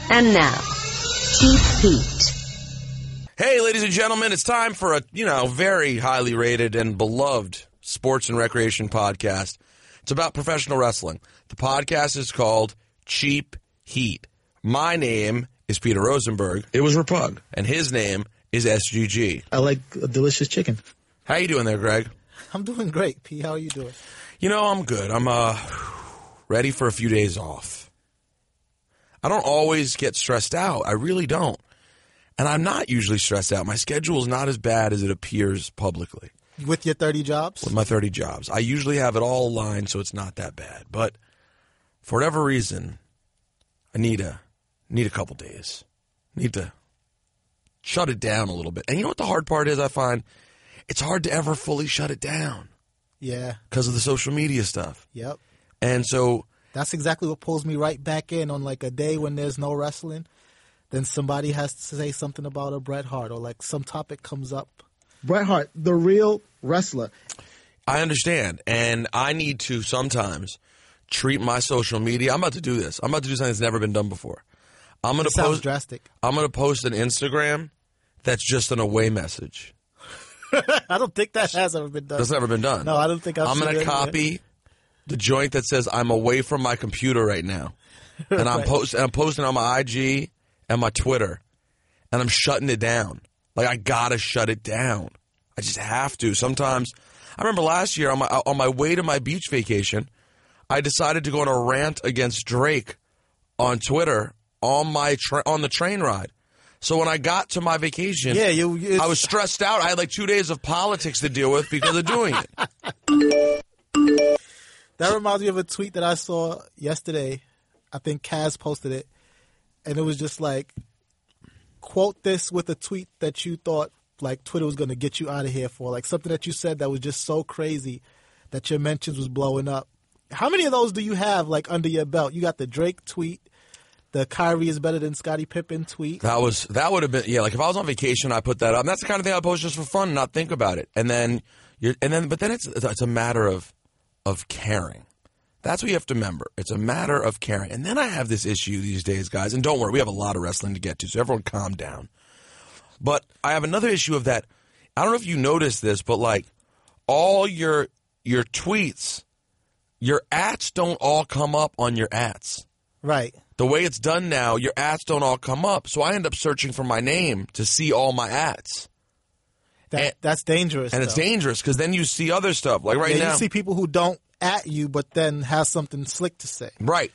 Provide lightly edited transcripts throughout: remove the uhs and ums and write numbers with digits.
And now, Cheap Heat. Hey, ladies and gentlemen, it's time for a, very highly rated and beloved sports and recreation podcast. It's about professional wrestling. The podcast is called Cheap Heat. My name is Peter Rosenberg. It was Rapug. And his name is SGG. I like a delicious chicken. How you doing there, Greg? I'm doing great, P. How are you doing? I'm good. I'm ready for a few days off. I don't always get stressed out. I really don't. And I'm not usually stressed out. My schedule is not as bad as it appears publicly. With your 30 jobs? With my 30 jobs. I usually have it all aligned, so it's not that bad. But for whatever reason, I need a couple days. Need to shut it down a little bit. And you know what the hard part is, I find? It's hard to ever fully shut it down. Yeah. Because of the social media stuff. Yep. And so... That's exactly what pulls me right back in on like a day when there's no wrestling. Then somebody has to say something about a Bret Hart or like some topic comes up. Bret Hart, the real wrestler. I understand. And I need to sometimes treat my social media. I'm about to do this. I'm about to do something that's never been done before. I'm going to sounds drastic. I'm going to post an Instagram that's just an away message. I don't think that has ever been done. That's never been done. No, I don't think I've I'm seen going to copy the joint that says I'm away from my computer right now. And I'm posting on my IG and my Twitter. And I'm shutting it down. Like, I got to shut it down. I just have to. Sometimes, I remember last year on my way to my beach vacation, I decided to go on a rant against Drake on Twitter on the train ride. So when I got to my vacation, I was stressed out. I had like 2 days of politics to deal with because of doing it. That reminds me of a tweet that I saw yesterday. I think Kaz posted it. And it was just like, quote this with a tweet that you thought like Twitter was going to get you out of here for. Like something that you said that was just so crazy that your mentions was blowing up. How many of those do you have like under your belt? You got the Drake tweet, the Kyrie is better than Scottie Pippen tweet. That would have been, like if I was on vacation, I put that up. And that's the kind of thing I post just for fun and not think about it. But then it's a matter of caring. That's what you have to remember. It's a matter of caring. And then I have this issue these days, guys. And don't worry, we have a lot of wrestling to get to, so everyone calm down. But I have another issue of that. I don't know if you noticed this, but like all your tweets, your ats don't all come up on your ats. Right. The way it's done now, your ats don't all come up. So I end up searching for my name to see all my ats. That's dangerous. And it's dangerous because then you see other stuff. Like right now. You see people who don't at you, but then has something slick to say. Right.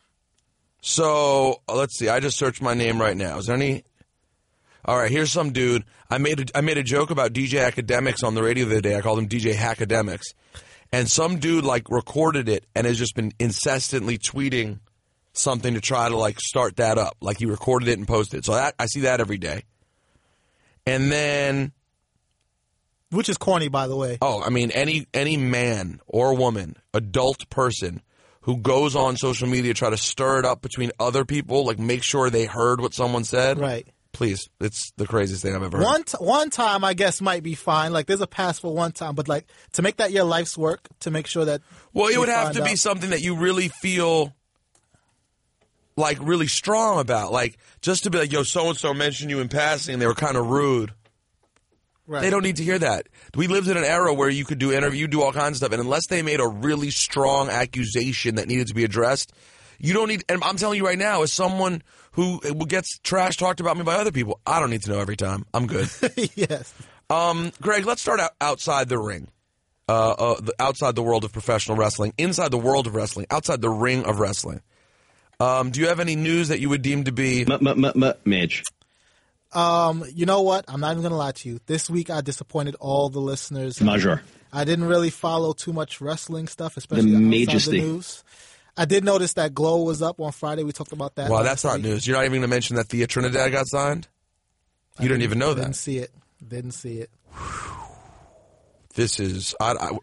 So let's see. I just searched my name right now. Is there any? All right. Here's some dude. I made a joke about DJ Academics on the radio the other day. I called him DJ Hackademics, and some dude like recorded it and has just been incessantly tweeting something to try to like start that up. Like he recorded it and posted it. So I see that every day. And then. Which is corny, by the way. Oh, I mean, any man or woman, adult person who goes on social media to try to stir it up between other people, like make sure they heard what someone said. Right. Please, it's the craziest thing I've ever heard. One time, I guess, might be fine. Like, there's a pass for one time. But, like, to make that your life's work, to make sure that... Well, it would have to be something that you really feel, like, really strong about. Like, just to be like, yo, so-and-so mentioned you in passing, and they were kind of rude. Right. They don't need to hear that. We lived in an era where you could do interview, do all kinds of stuff, and unless they made a really strong accusation that needed to be addressed, you don't need. And I'm telling you right now, as someone who gets trash talked about me by other people, I don't need to know every time. I'm good. Yes. Greg, let's start outside the ring, outside the world of professional wrestling, inside the world of wrestling, outside the ring of wrestling. Do you have any news that you would deem to be Midge? You know what? I'm not even going to lie to you. This week I disappointed all the listeners. Major. I didn't really follow too much wrestling stuff, especially outside the news. I did notice that Glow was up on Friday. We talked about that. Well, that's not news. You're not even going to mention that Thea Trinidad got signed? You didn't even know that. Didn't see it. This is... I've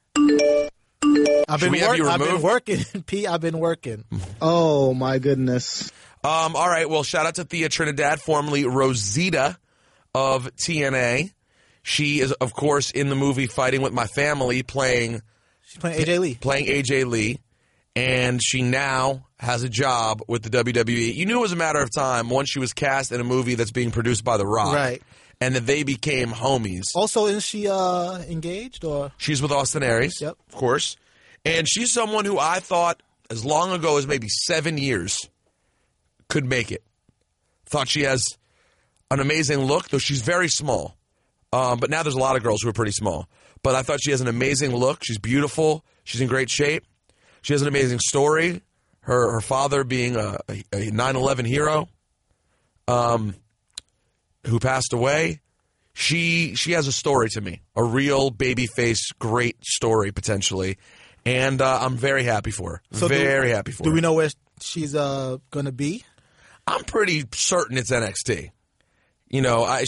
been working, P. I've been working. Oh, my goodness. All right, well, shout out to Thea Trinidad, formerly Rosita of TNA. She is, of course, in the movie Fighting With My Family, She's playing AJ Lee. Playing AJ Lee. and she now has a job with the WWE. You knew it was a matter of time once she was cast in a movie that's being produced by The Rock. Right. And that they became homies. Also, isn't she engaged or? She's with Austin Aries, Yep. of course. And she's someone who I thought as long ago as maybe 7 years could make it. Thought she has an amazing look, though she's very small. But now there's a lot of girls who are pretty small. But I thought she has an amazing look. She's beautiful. She's in great shape. She has an amazing story. Her father being a 9/11 hero who passed away. She has a story to me, a real babyface, great story potentially, and I'm very happy for her. So very happy for her. Do we know where she's going to be? I'm pretty certain it's NXT. You know, I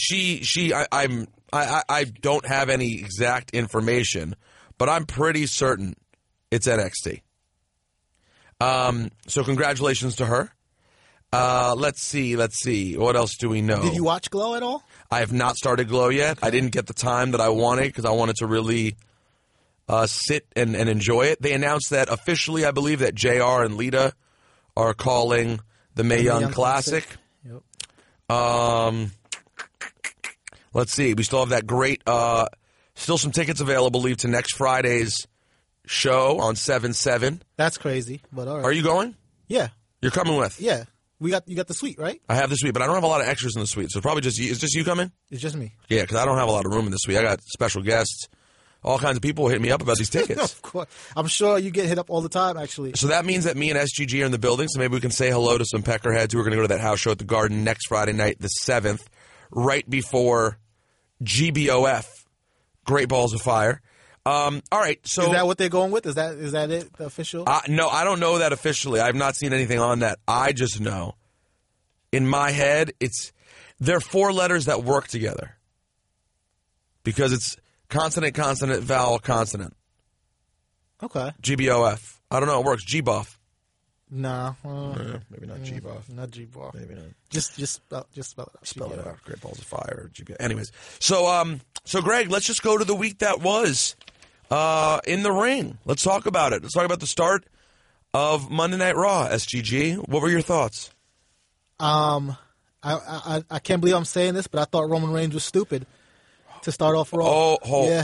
don't have any exact information, but I'm pretty certain it's NXT. So congratulations to her. Let's see. What else do we know? Did you watch Glow at all? I have not started Glow yet. I didn't get the time that I wanted because I wanted to really sit and enjoy it. They announced that officially, I believe, that JR and Lita are calling the Mae Young Classic. Yep. Let's see. We still have that great, still some tickets available, leave to next Friday's show on 7/7. That's crazy, but all right. Are you going? Yeah. You're coming with? Yeah. You got the suite, right? I have the suite, but I don't have a lot of extras in the suite, so probably just you. Is just you coming? It's just me. Yeah, because I don't have a lot of room in the suite. I got special guests, all kinds of people hitting me up about these tickets. Of course. I'm sure you get hit up all the time, actually. So that means that me and SGG are in the building, so maybe we can say hello to some Peckerheads who are going to go to that house show at the Garden next Friday night, the 7th, right before GBOF, Great Balls of Fire. All right, so Is that what they're going with? Is that it, the official? no, I don't know that officially. I've not seen anything on that. I just know, in my head, they're 4 letters that work together because it's consonant, consonant, vowel, consonant. Okay. GBOF. I don't know. It works. GBOF. Nah. Maybe not GBOF. Not G-Ball. Maybe not. Just spell it out. Spell it out. Great Balls of Fire. GBOF. Anyways, so Greg, let's just go to the week that was in the ring. Let's talk about it. Let's talk about the start of Monday Night Raw. SGG, what were your thoughts? I can't believe I'm saying this, but I thought Roman Reigns was stupid to start off Raw.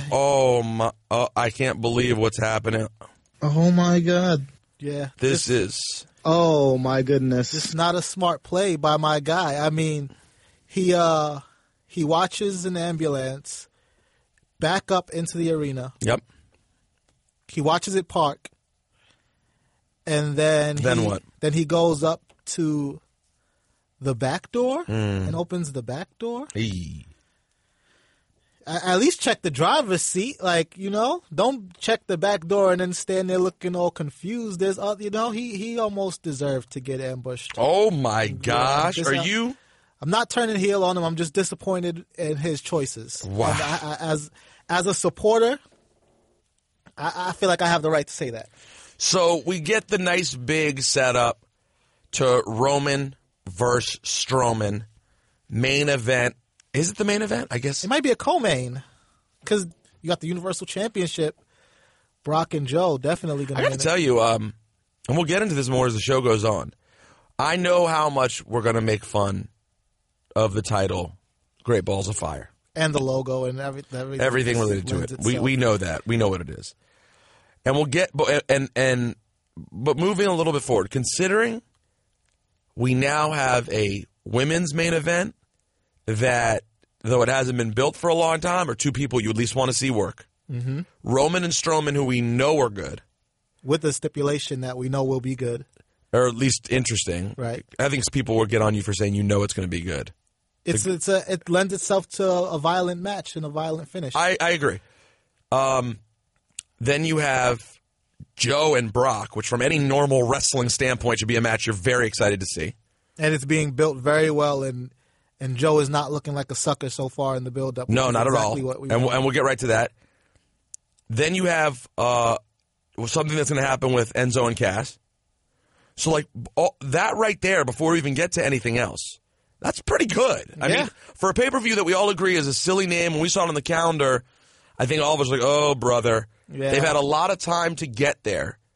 I can't believe what's happening. Oh my God. Yeah. This is Oh my goodness. It's not a smart play by my guy. I mean, he watches an ambulance back up into the arena. Yep. He watches it park, and then what? Then he goes up to the back door and opens the back door. Hey. At least check the driver's seat, don't check the back door and then stand there looking all confused. There's, he almost deserved to get ambushed. Oh my gosh! Yeah, Are you? I'm not turning heel on him. I'm just disappointed in his choices. Wow. And as a supporter, I feel like I have the right to say that. So we get the nice big setup to Roman versus Strowman main event. Is it the main event? I guess It might be a co-main because you got the Universal Championship. Brock and Joe definitely going to I got to tell you, and we'll get into this more as the show goes on. I know how much we're going to make fun of the title, Great Balls of Fire. And the logo and everything Everything related to it. We know that. We know what it is. And we'll get, but moving a little bit forward, considering we now have a women's main event that, though it hasn't been built for a long time, are 2 people you at least want to see work. Mm-hmm. Roman and Strowman, who we know are good. With the stipulation that we know will be good. Or at least interesting. Right. I think people will get on you for saying it's going to be good. It lends itself to a violent match and a violent finish. I agree. Then you have Joe and Brock, which from any normal wrestling standpoint should be a match you're very excited to see. And it's being built very well, and Joe is not looking like a sucker so far in the build-up. No, not exactly at all. What we and want. we'll get right to that. Then you have something that's going to happen with Enzo and Cass. So, that right there, before we even get to anything else, that's pretty good. I mean, for a pay-per-view that we all agree is a silly name, when we saw it on the calendar, I think all of us were like, oh, brother. Yeah. They've had a lot of time to get there.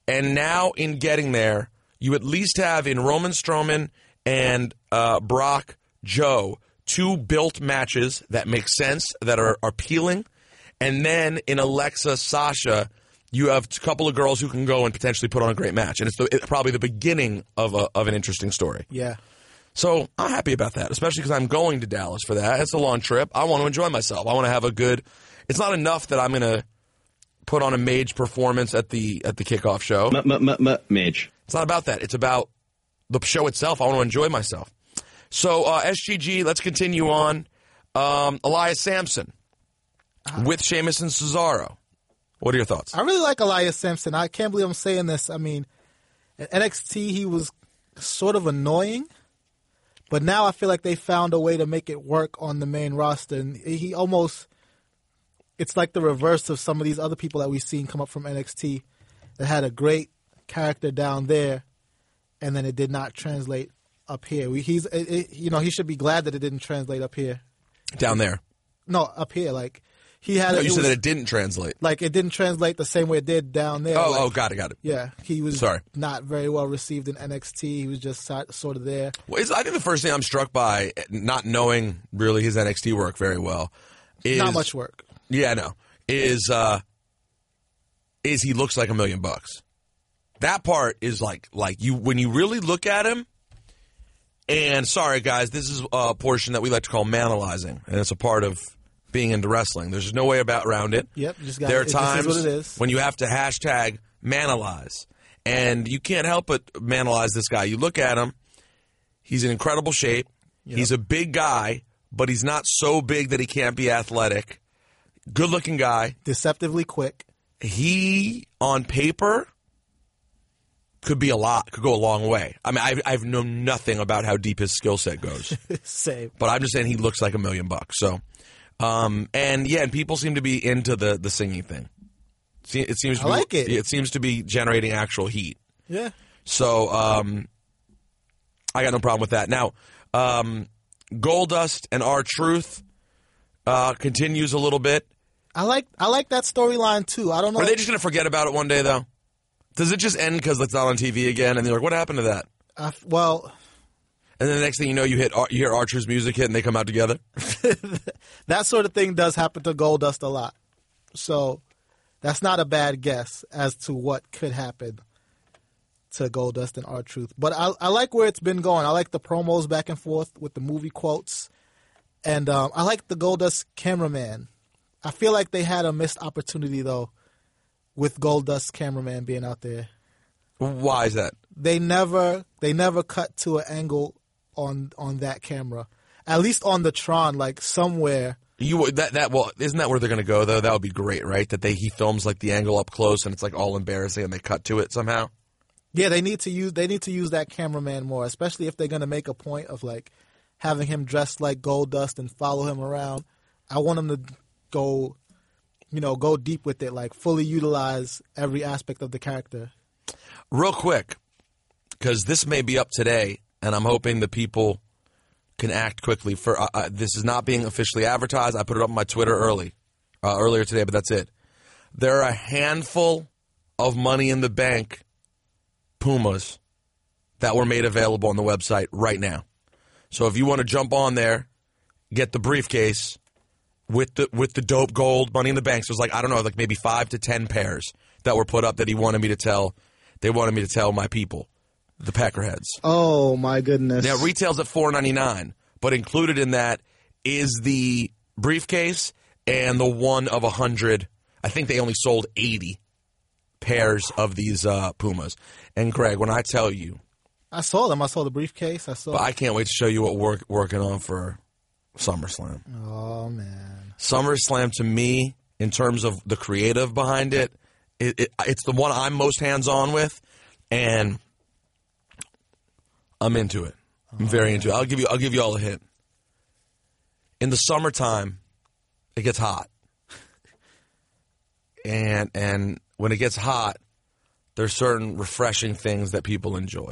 And now in getting there, you at least have in Roman Strowman and Brock Joe 2 built matches that make sense, that are appealing. And then in Alexa Sasha, you have a couple of girls who can go and potentially put on a great match. And it's probably the beginning of an interesting story. Yeah. So I'm happy about that, especially because I'm going to Dallas for that. It's a long trip. I want to enjoy myself. I want to have a good – it's not enough that I'm going to put on a mage performance at the kickoff show. Mage. It's not about that. It's about the show itself. I want to enjoy myself. So SGG, let's continue on. Elias Sampson with Sheamus and Cesaro. What are your thoughts? I really like Elias Sampson. I can't believe I'm saying this. I mean, at NXT, he was sort of annoying. But now I feel like they found a way to make it work on the main roster. And he almost, it's like the reverse of some of these other people that we've seen come up from NXT that had a great character down there, and then it did not translate up here. He should be glad that it didn't translate up here. Down there. No, up here. Like, he had. No, you said that it didn't translate. Like, it didn't translate the same way it did down there. Got it. Yeah, he was Sorry. not very well received in NXT. He was just sort of there. Well, I think the first thing I'm struck by, not knowing really his NXT work very well, is Not much work. Yeah, no, is he looks like $1 million. That part is like you when you really look at him. And sorry, guys, this is a portion that we like to call manalizing, and it's a part of being into wrestling. There's no way around it. Yep, there are times what it is. when you have to hashtag manalize, and you can't help but manalize this guy. You look at him, he's in incredible shape. Yep. He's a big guy, but he's not so big that he can't be athletic. Good-looking guy. Deceptively quick. He, on paper, could be a lot, could go a long way. I mean, I've known nothing about how deep his skill set goes. Same. But I'm just saying he looks like $1 million. So, and people seem to be into the singing thing. It seems to I like it. It seems to be generating actual heat. Yeah. So, I got no problem with that. Now, Goldust and R-Truth continues a little bit. I like that storyline too. I don't know. Are they just going to forget about it one day, though? Does it just end because it's not on TV again? And they're like, what happened to that? Well... And then the next thing you know, you hear Archer's music hit and they come out together? That sort of thing does happen to Goldust a lot. So that's not a bad guess as to what could happen to Goldust and R-Truth. But I like where it's been going. I like the promos back and forth with the movie quotes. And I like the Goldust cameraman. I feel like they had a missed opportunity, though, with Goldust's cameraman being out there. Why is that? They never cut to an angle on that camera. At least on the Tron, like somewhere. Well, isn't that where they're going to go though? That would be great, right? That he films like the angle up close and it's like all embarrassing and they cut to it somehow. Yeah, they need to use that cameraman more, especially if they're going to make a point of like having him dressed like Goldust and follow him around. I want him to go deep with it, like fully utilize every aspect of the character. Real quick, because this may be up today, and I'm hoping the people can act quickly. This is not being officially advertised. I put it up on my Twitter earlier today, but that's it. There are a handful of Money in the Bank Pumas that were made available on the website right now. So if you want to jump on there, get the briefcase with the dope gold Money in the Bank. So it's like maybe 5 to 10 pairs that were put up that he wanted me to tell. They wanted me to tell my people, the Peckerheads. Oh, my goodness. Now, retail's at $4.99, but included in that is the briefcase and the one of 100. I think they only sold 80 pairs of these Pumas. And, Greg, when I tell you. I saw them. I saw the briefcase. But I can't wait to show you what we're working on for SummerSlam. Oh, man. SummerSlam, to me, in terms of the creative behind it, it's the one I'm most hands-on with, and I'm into it. I'm very into it. I'll give you all a hint. In the summertime, it gets hot. And when it gets hot, there's certain refreshing things that people enjoy.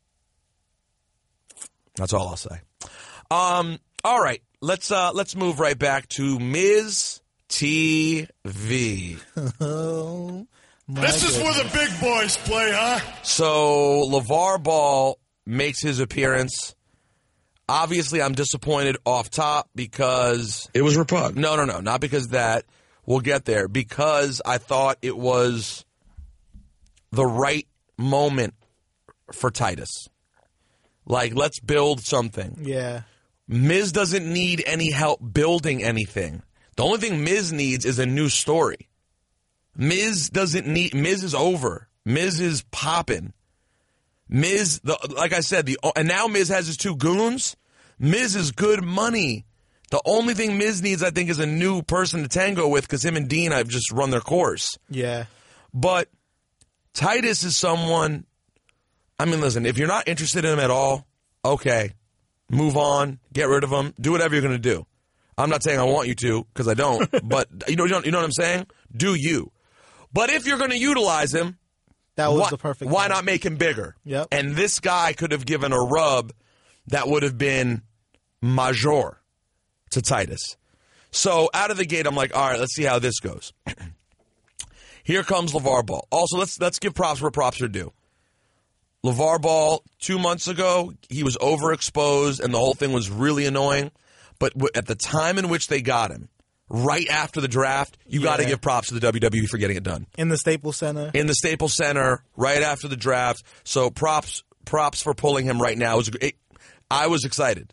That's all I'll say. All right, let's move right back to Ms. TV. This is where the big boys play, huh? So LeVar Ball makes his appearance. Obviously, I'm disappointed off top because It was repugnant. no, not because of that. We'll get there. Because I thought it was the right moment for Titus. Like, let's build something. Yeah. Miz doesn't need any help building anything. The only thing Miz needs is a new story. Miz is over. Miz is popping. Miz, like I said, and now Miz has his two goons. Miz is good money. The only thing Miz needs, I think, is a new person to tango with because him and Dean have just run their course. Yeah. But Titus is someone, I mean, listen, if you're not interested in him at all, okay, move on, get rid of him, do whatever you're going to do. I'm not saying I want you to because I don't, but you know what I'm saying? Do you. But if you're going to utilize him, That was the perfect why time. not make him bigger? Yep. And this guy could have given a rub that would have been major to Titus. So out of the gate, I'm like, all right, let's see how this goes. Here comes LeVar Ball. Also, let's give props where props are due. LeVar Ball, 2 months ago, he was overexposed, and the whole thing was really annoying. But at the time in which they got him, right after the draft, you got to give props to the WWE for getting it done. In the Staples Center. In the Staples Center, right after the draft. So props for pulling him right now. I was excited.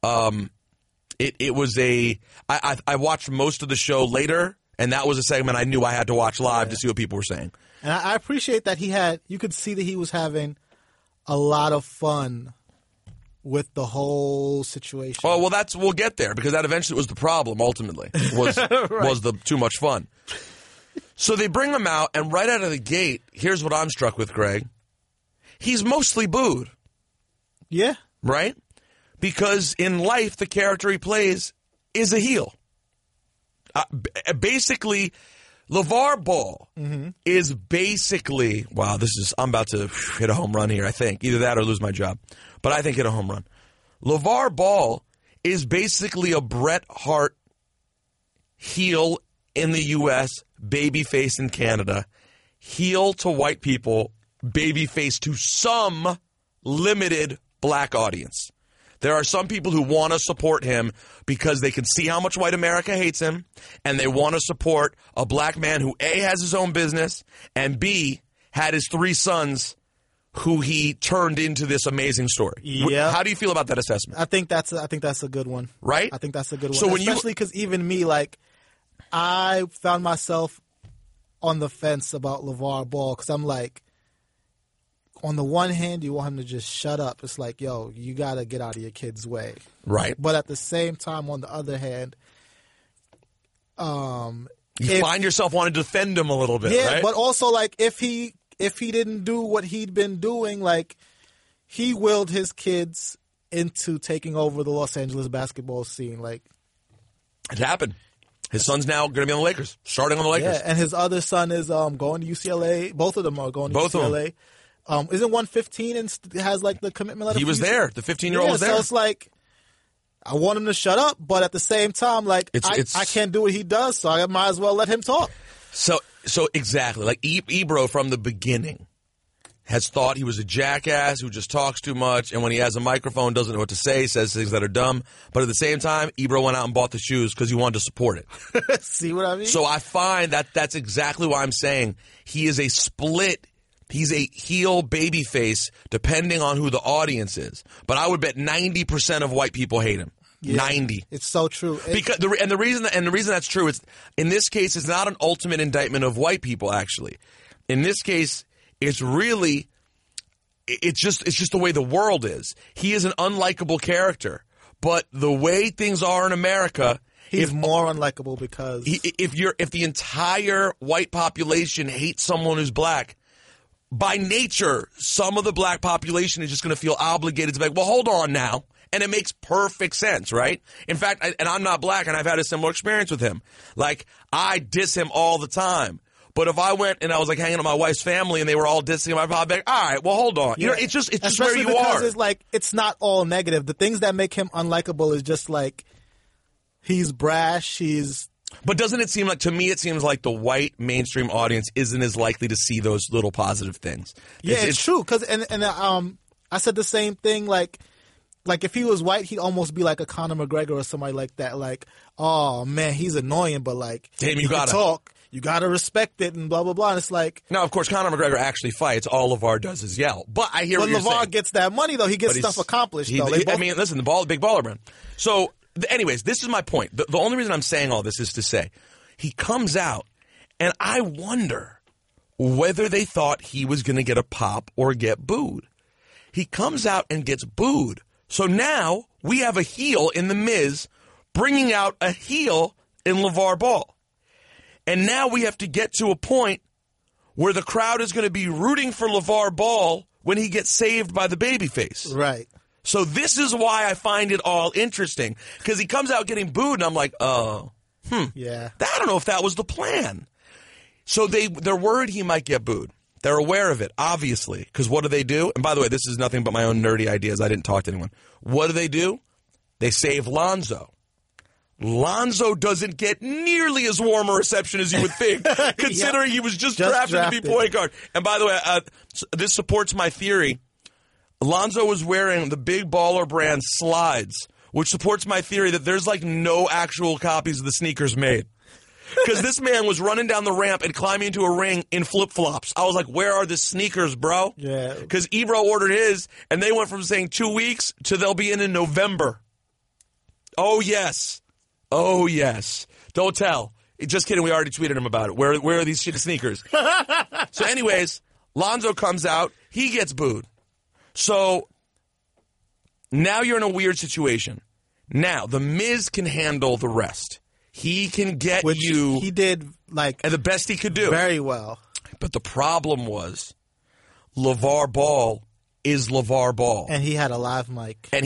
It was I watched most of the show later, and that was a segment I knew I had to watch live to see what people were saying. And I appreciate that you could see that he was having a lot of fun with the whole situation. Oh, well, we'll get there because that eventually was the problem. Ultimately, was the too much fun. So they bring him out, and right out of the gate, here's what I'm struck with, Greg. He's mostly booed, Yeah. right? Because in life, the character he plays is a heel. Basically, LeVar Ball is basically, wow, I'm about to hit a home run here, I think. Either that or lose my job. But I think hit a home run. LeVar Ball is basically a Bret Hart heel in the U.S., babyface in Canada, heel to white people, babyface to some limited black audience. There are some people who want to support him because they can see how much white America hates him, and they want to support a black man who, A, has his own business, and B, had his 3 sons who he turned into this amazing story. Yeah. How do you feel about that assessment? I think that's a good one. Right? I think that's a good one. So when especially because even me, like, I found myself on the fence about LeVar Ball because I'm like, on the one hand, you want him to just shut up. It's like, yo, you got to get out of your kid's way. Right. But at the same time, on the other hand, You find yourself wanting to defend him a little bit, yeah, right? but also, like, if he didn't do what he'd been doing, like, he willed his kids into taking over the Los Angeles basketball scene. Like, It happened. His son's now going to be on the Lakers, starting on the Lakers. yeah, and his other son is going to UCLA. Both of them are going to Both of UCLA. Isn't one 15 and has like the commitment letter? He for was UCLA? there. The 15-year-old was there. So it's like, I want him to shut up, but at the same time, like, It's- I can't do what he does, so I might as well let him talk. So exactly. Like, Ebro from the beginning has thought he was a jackass who just talks too much, and when he has a microphone, doesn't know what to say, says things that are dumb. But at the same time, Ebro went out and bought the shoes because he wanted to support it. See what I mean? So I find that's exactly why I'm saying he is a split. He's a heel babyface depending on who the audience is. But I would bet 90% of white people hate him. Yeah, 90. It's so true. Because the reason that's true is in this case it's not an ultimate indictment of white people. Actually, in this case, it's really it's just the way the world is. He is an unlikable character, but the way things are in America, He's more unlikable because if the entire white population hates someone who's black, by nature, some of the black population is just going to feel obligated to be like, well, hold on now. And it makes perfect sense, right? In fact, and I'm not black, and I've had a similar experience with him. Like, I diss him all the time. But if I went and I was like hanging with my wife's family and they were all dissing him, I'd probably be like, all right, well, hold on. You know, it's just where you because are. it's like, it's not all negative. The things that make him unlikable is just like, he's brash, he's But doesn't it seem like, to me, it seems like the white mainstream audience isn't as likely to see those little positive things. Yeah, it's true. Cause, I said the same thing. Like if he was white, he'd almost be like a Conor McGregor or somebody like that. Like, oh man, he's annoying, but like, damn, you gotta talk, you gotta respect it, and blah blah blah. And it's like, now, of course, Conor McGregor actually fights. All LeVar does is yell. But I hear what you're saying. LeVar gets that money though. He gets stuff accomplished though. I mean, listen, the big baller brand. So, anyways, this is my point. The only reason I'm saying all this is to say, he comes out, and I wonder whether they thought he was going to get a pop or get booed. He comes out and gets booed. So now we have a heel in The Miz bringing out a heel in LeVar Ball. And now we have to get to a point where the crowd is going to be rooting for LeVar Ball when he gets saved by the babyface. Right. So this is why I find it all interesting. Because he comes out getting booed, and I'm like, yeah. I don't know if that was the plan. So they're worried he might get booed. They're aware of it, obviously, because what do? And by the way, this is nothing but my own nerdy ideas. I didn't talk to anyone. What do? They save Lonzo. Lonzo doesn't get nearly as warm a reception as you would think, considering he was just drafted to be point guard. And by the way, this supports my theory. Lonzo was wearing the Big Baller brand slides, which supports my theory that there's like no actual copies of the sneakers made. Because this man was running down the ramp and climbing into a ring in flip-flops. I was like, where are the sneakers, bro? Yeah. Because Ebro ordered his, and they went from saying 2 weeks to they'll be in November. Oh, yes. Oh, yes. Don't tell. Just kidding. We already tweeted him about it. Where are these shit sneakers? So anyways, Lonzo comes out. He gets booed. So now you're in a weird situation. Now, The Miz can handle the rest. He can get you. He did like the best he could do. Very well. But the problem was LeVar Ball is LeVar Ball. And he had a live mic. And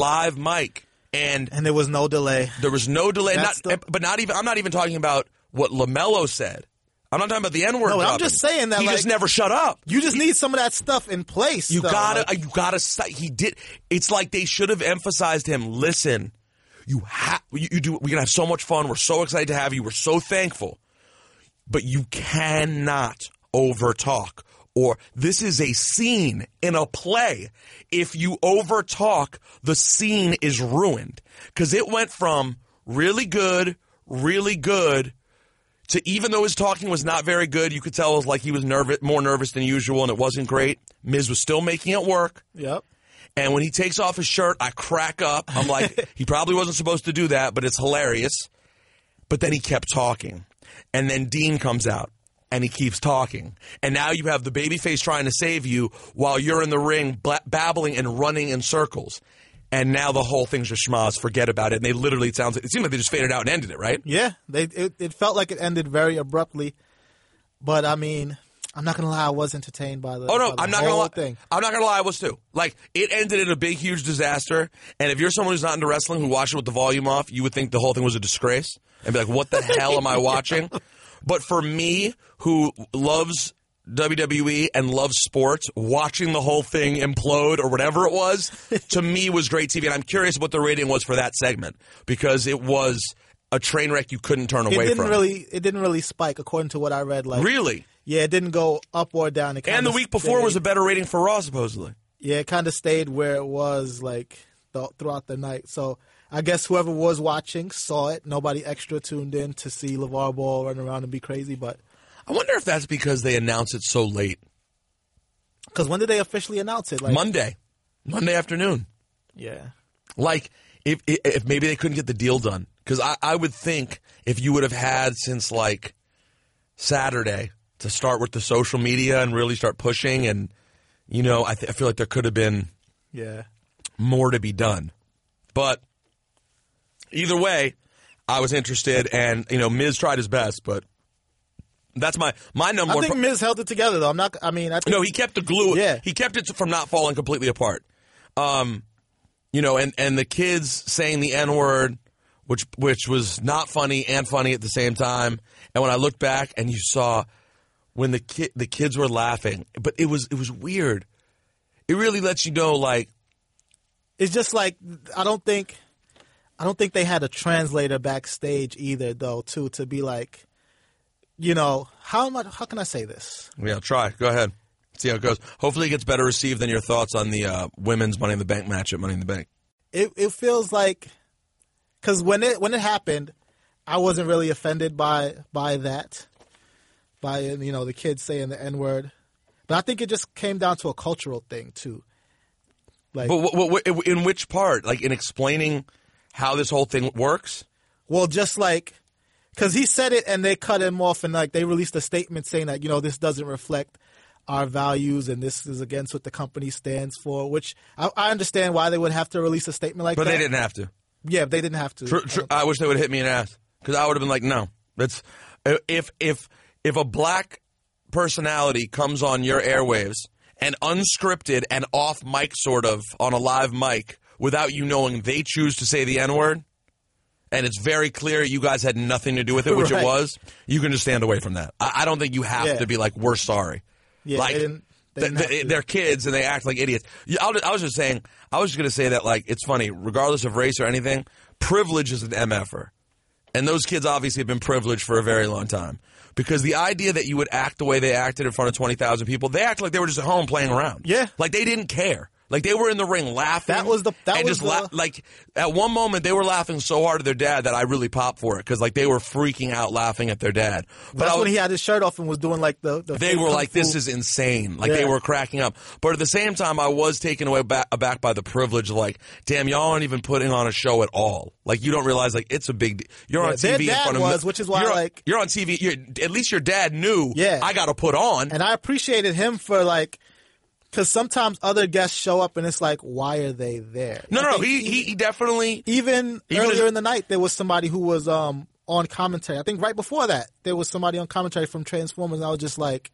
there was no delay. There was no delay. I'm not even talking about what LaMelo said. I'm not talking about the N-word. No, I'm just saying that he just never shut up. You just need some of that stuff in place. You gotta. He did. It's like they should have emphasized him. Listen, you do. We're gonna have so much fun. We're so excited to have you. We're so thankful, but you cannot overtalk. Or this is a scene in a play. If you overtalk, the scene is ruined. Because it went from really good, to even though his talking was not very good, you could tell it was like he was more nervous than usual, and it wasn't great. Miz was still making it work. Yep. And when he takes off his shirt, I crack up. I'm like, he probably wasn't supposed to do that, but it's hilarious. But then he kept talking. And then Dean comes out. And he keeps talking. And now you have the babyface trying to save you while you're in the ring babbling and running in circles. And now the whole thing's just schmaz. Forget about it. And they literally, it seemed like they just faded out and ended it, right? Yeah. It felt like it ended very abruptly. But, I mean, I'm not going to lie. I was entertained by the I'm not gonna lie. thing. I'm not going to lie. I was too. Like, it ended in a big, huge disaster. And if you're someone who's not into wrestling who watched it with the volume off, you would think the whole thing was a disgrace. And be like, what the hell am I watching? But for me, who loves WWE and loves sports, watching the whole thing implode or whatever it was, to me was great TV. And I'm curious what the rating was for that segment, because it was a train wreck you couldn't turn away from. It didn't really spike, according to what I read. Like, really? Yeah, it didn't go up or down. And the week before was a better rating for Raw, supposedly. Yeah, it kind of stayed where it was like throughout the night. So I guess whoever was watching saw it. Nobody extra tuned in to see LeVar Ball run around and be crazy. But I wonder if that's because they announced it so late. Because when did they officially announce it? Like, Monday afternoon. Yeah. Like, if maybe they couldn't get the deal done. Because I would think if you would have had since, like, Saturday to start with the social media and really start pushing, and, you know, I feel like there could have been more to be done. But either way, I was interested, and, you know, Miz tried his best, but that's my number one. I think Miz held it together, though. No, he kept the glue. Yeah. He kept it from not falling completely apart. You know, and the kids saying the N-word, which was not funny and funny at the same time. And when I looked back and you saw when the kids were laughing, but it was weird. It really lets you know, like, it's just like, I don't think I don't think they had a translator backstage either, though, too, to be like, how can I say this? Yeah, try. Go ahead. See how it goes. Hopefully it gets better received than your thoughts on the women's Money in the Bank match at Money in the Bank. It feels like, because when it happened, I wasn't really offended by that, by the kids saying the N-word, but I think it just came down to a cultural thing too. Like, but in which part? Like in explaining how this whole thing works? Well, just like, because he said it and they cut him off and like they released a statement saying that this doesn't reflect our values and this is against what the company stands for, which I understand why they would have to release a statement like that. But they didn't have to. Yeah, they didn't have to. I wish they would have hit me in the ass because I would have been like, no. That's if a black personality comes on your airwaves and unscripted and off mic sort of on a live mic without you knowing they choose to say the N-word, and it's very clear you guys had nothing to do with it, which Right. it was, you can just stand away from that. I don't think you have to be like, we're sorry. Yeah, like, they didn't have to. they're kids and they act like idiots. I was just going to say that, like, it's funny, regardless of race or anything, privilege is an MFer. And those kids obviously have been privileged for a very long time. Because the idea that you would act the way they acted in front of 20,000 people, they acted like they were just at home playing around. Yeah. Like they didn't care. Like they were in the ring laughing. Like at one moment they were laughing so hard at their dad that I really popped for it because like they were freaking out laughing at their dad. But That's when he had his shirt off and was doing like the they were like, this is insane. Like they were cracking up. But at the same time, I was taken away aback by the privilege of like, damn, y'all aren't even putting on a show at all. Like you don't realize like it's a big. You're on TV in front of which is why you're on TV. At least your dad knew. Yeah. I got to put on. And I appreciated him for like. Because sometimes other guests show up and it's like, why are they there? No, he definitely. Even earlier in the night, there was somebody who was on commentary. I think right before that, there was somebody on commentary from Transformers, and I was just like,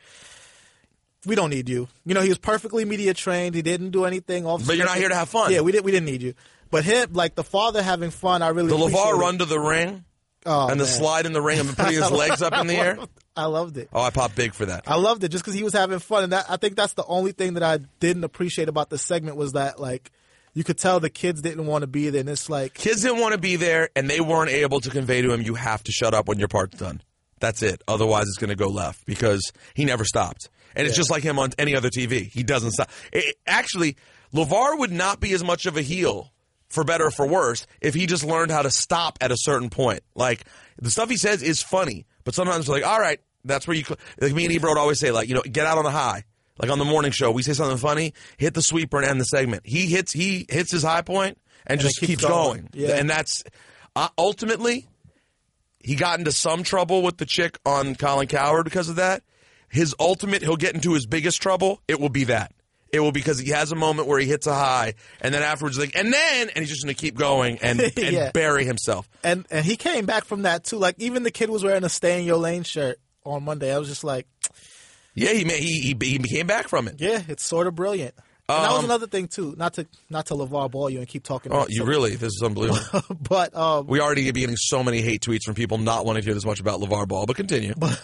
we don't need you. He was perfectly media trained. He didn't do anything off. But you're not here to have fun. Yeah, we didn't need you. But him, like the father having fun, I really the appreciated. LeVar run to the ring. And the slide in the ring and putting his legs up in the air. I loved it. Oh, I popped big for that. I loved it just because he was having fun, and I think that's the only thing that I didn't appreciate about the segment was that like you could tell the kids didn't want to be there, and it's like kids didn't want to be there, and they weren't able to convey to him, you have to shut up when your part's done. That's it. Otherwise, it's going to go left because he never stopped, and it's just like him on any other TV. He doesn't stop. Actually, LeVar would not be as much of a heel, for better or for worse, if he just learned how to stop at a certain point. Like, the stuff he says is funny, but sometimes we're like, all right, that's where you... Like me and Ebro would always say, like, get out on a high. Like on the morning show, we say something funny, hit the sweeper and end the segment. He hits his high point and just keeps going. Yeah. And that's... ultimately, he got into some trouble with the chick on Colin Cowherd because of that. His ultimate, he'll get into his biggest trouble, it will be that. It will because he has a moment where he hits a high, and then afterwards, like, and he's just going to keep going and bury himself. And he came back from that too. Like even the kid was wearing a "Stay in Your Lane" shirt on Monday. I was just like, yeah, he came back from it. Yeah, it's sort of brilliant. And that was another thing too. Not to LeVar Ball you and keep talking. Oh, you really? This is unbelievable. But we already be getting so many hate tweets from people not wanting to hear this much about LeVar Ball. But continue. But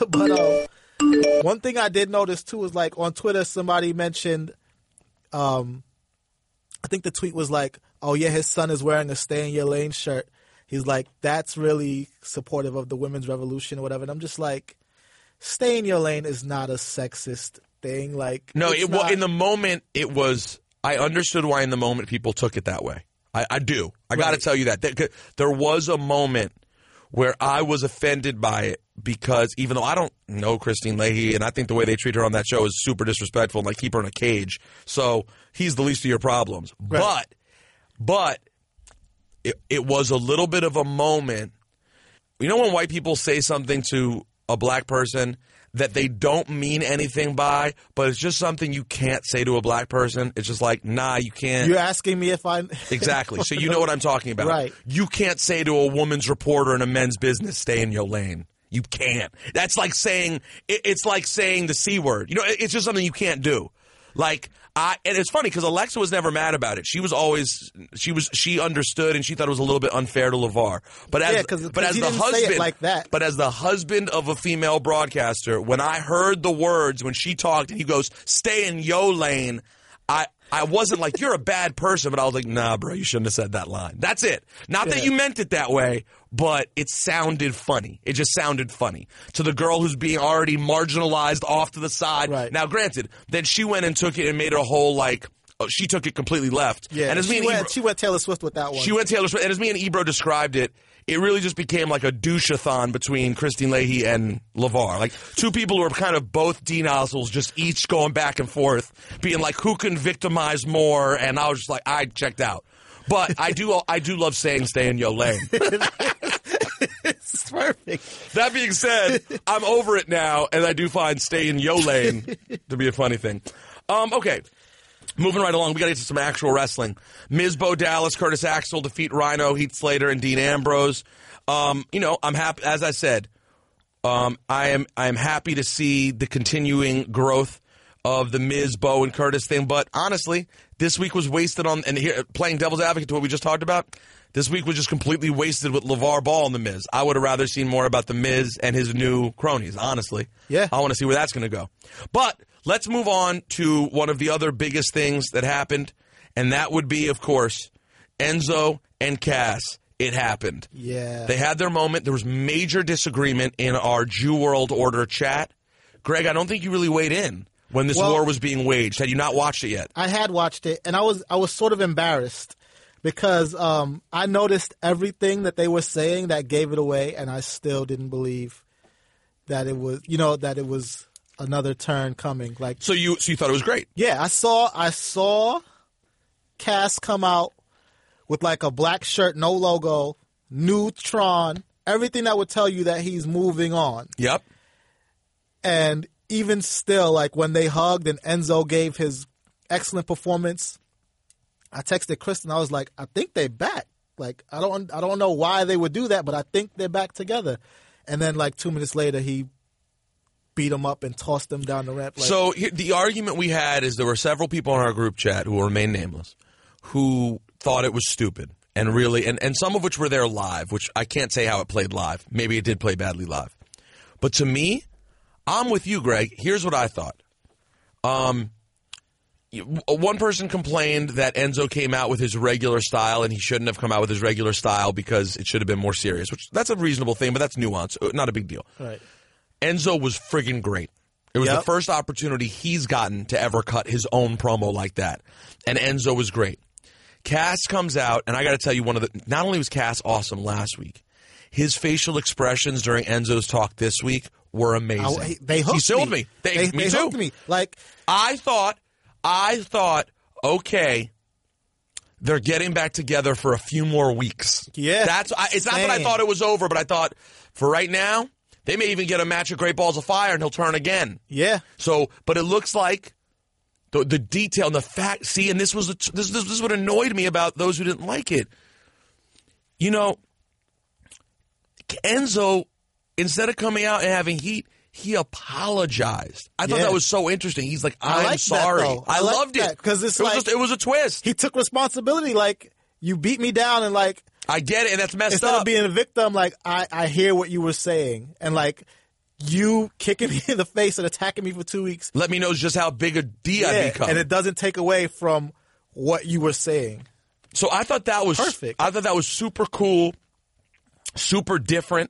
one thing I did notice too was like on Twitter somebody mentioned. I think the tweet was like, oh yeah, his son is wearing a "Stay in Your Lane" shirt. He's like, that's really supportive of the women's revolution or whatever. And I'm just like, "Stay in your lane" is not a sexist thing. Like, no, in the moment it was. I understood why in the moment people took it that way. I do. I got to tell you that there was a moment where I was offended by it because even though I don't know Christine Leahy and I think the way they treat her on that show is super disrespectful and like keep her in a cage, so he's the least of your problems. Right. But it was a little bit of a moment. You know when white people say something to a black person that they don't mean anything by, but it's just something you can't say to a black person? It's just like, nah, you can't. You're asking me if I... Exactly. So you know what I'm talking about. Right. You can't say to a woman's reporter in a men's business, "Stay in your lane." You can't. That's like saying, it's like saying the C word. It's just something you can't do. Like, and it's funny because Alexa was never mad about it. She understood and she thought it was a little bit unfair to LeVar. But as the husband, like that. But as the husband of a female broadcaster, when I heard the words when she talked and he goes, "Stay in your lane," I wasn't like, you're a bad person, but I was like, nah, bro, you shouldn't have said that line. That's it. Not that you meant it that way, but it sounded funny. It just sounded funny. To the girl who's being already marginalized off to the side. Right. Now, granted, then she went and took it and made it a whole, like, she took it completely left. Yeah, and as she went Taylor Swift with that one. She went Taylor Swift. And as me and Ebro described it, it really just became like a douche-a-thon between Christine Leahy and LeVar. Like, two people who are kind of both D-nozzles, just each going back and forth, being like, who can victimize more? And I was just like, I checked out. But I do love saying stay in your lane. It's perfect. That being said, I'm over it now, and I do find stay in your lane to be a funny thing. Okay. Moving right along, we got to get to some actual wrestling. Miz, Bo Dallas, Curtis Axel defeat Rhino, Heath Slater, and Dean Ambrose. I'm happy. As I said, I am happy to see the continuing growth of the Miz, Bo, and Curtis thing. But honestly, this week was wasted on. And here, playing devil's advocate to what we just talked about, this week was just completely wasted with LeVar Ball and the Miz. I would have rather seen more about the Miz and his new cronies. Honestly, yeah, I want to see where that's going to go. But let's move on to one of the other biggest things that happened, and that would be, of course, Enzo and Cass. It happened. Yeah. They had their moment. There was major disagreement in our Jew World Order chat. Greg, I don't think you really weighed in when this war was being waged. Had you not watched it yet? I had watched it, and I was sort of embarrassed because I noticed everything that they were saying that gave it away, and I still didn't believe that it was another turn coming. Like, so you thought it was great? Yeah, I saw Cass come out with like a black shirt, no logo, new Tron, everything that would tell you that he's moving on. Yep. And even still, like when they hugged and Enzo gave his excellent performance, I texted Kristen. I was like, I think they're back. Like, I don't know why they would do that, but I think they're back together. And then like 2 minutes later, he beat him up and tossed him down the ramp. Like, so the argument we had is there were several people in our group chat who will remain nameless who thought it was stupid and really, and some of which were there live, which I can't say how it played live. Maybe it did play badly live. But to me, I'm with you, Greg. Here's what I thought. One person complained that Enzo came out with his regular style and he shouldn't have come out with his regular style because it should have been more serious, which that's a reasonable thing, but that's nuance. Not a big deal. right. Enzo was friggin' great. It was the first opportunity he's gotten to ever cut his own promo like that. And Enzo was great. Cass comes out, and I got to tell you, not only was Cass awesome last week, his facial expressions during Enzo's talk this week were amazing. They hooked me. He sold me. They me too. hooked me. Like, I thought, okay, they're getting back together for a few more weeks. Yeah. It's not that I thought it was over, but I thought, for right now, they may even get a match of Great Balls of Fire, and he'll turn again. yeah. So, but it looks like the detail and the fact. See, and this was this is what annoyed me about those who didn't like it. You know, Enzo, instead of coming out and having heat, he apologized. I thought that was so interesting. He's like, "I'm sorry." I loved it because it was a twist. He took responsibility. Like, you beat me down, and like, I get it, and that's messed instead up. of being a victim, like, I hear what you were saying, and like, you kicking me in the face and attacking me for 2 weeks. Let me know just how big a D I've become. And it doesn't take away from what you were saying. So I thought that was perfect. I thought that was super cool, super different.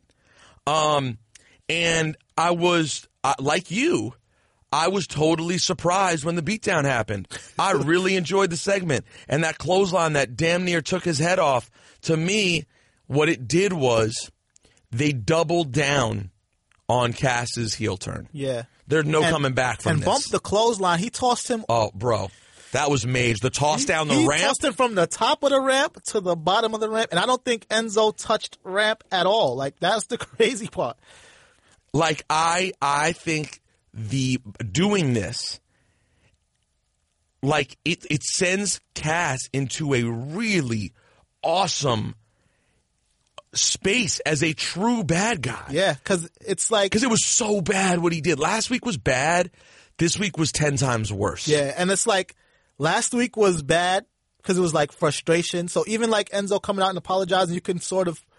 And I was, like you, I was totally surprised when the beatdown happened. I really enjoyed the segment. And that clothesline that damn near took his head off, to me, what it did was they doubled down on Cass's heel turn. Yeah. There's no coming back from and this. And bumped the clothesline. He tossed him. Oh, bro. That was mage. The toss down the ramp. He tossed him from the top of the ramp to the bottom of the ramp. And I don't think Enzo touched ramp at all. Like, that's the crazy part. Like, I think doing this, like, it sends Cass into a really awesome space as a true bad guy. Yeah, because it's like... Because it was so bad what he did. Last week was bad. This week was 10 times worse. Yeah, and it's like, last week was bad because it was like frustration. So even like Enzo coming out and apologizing, you can sort of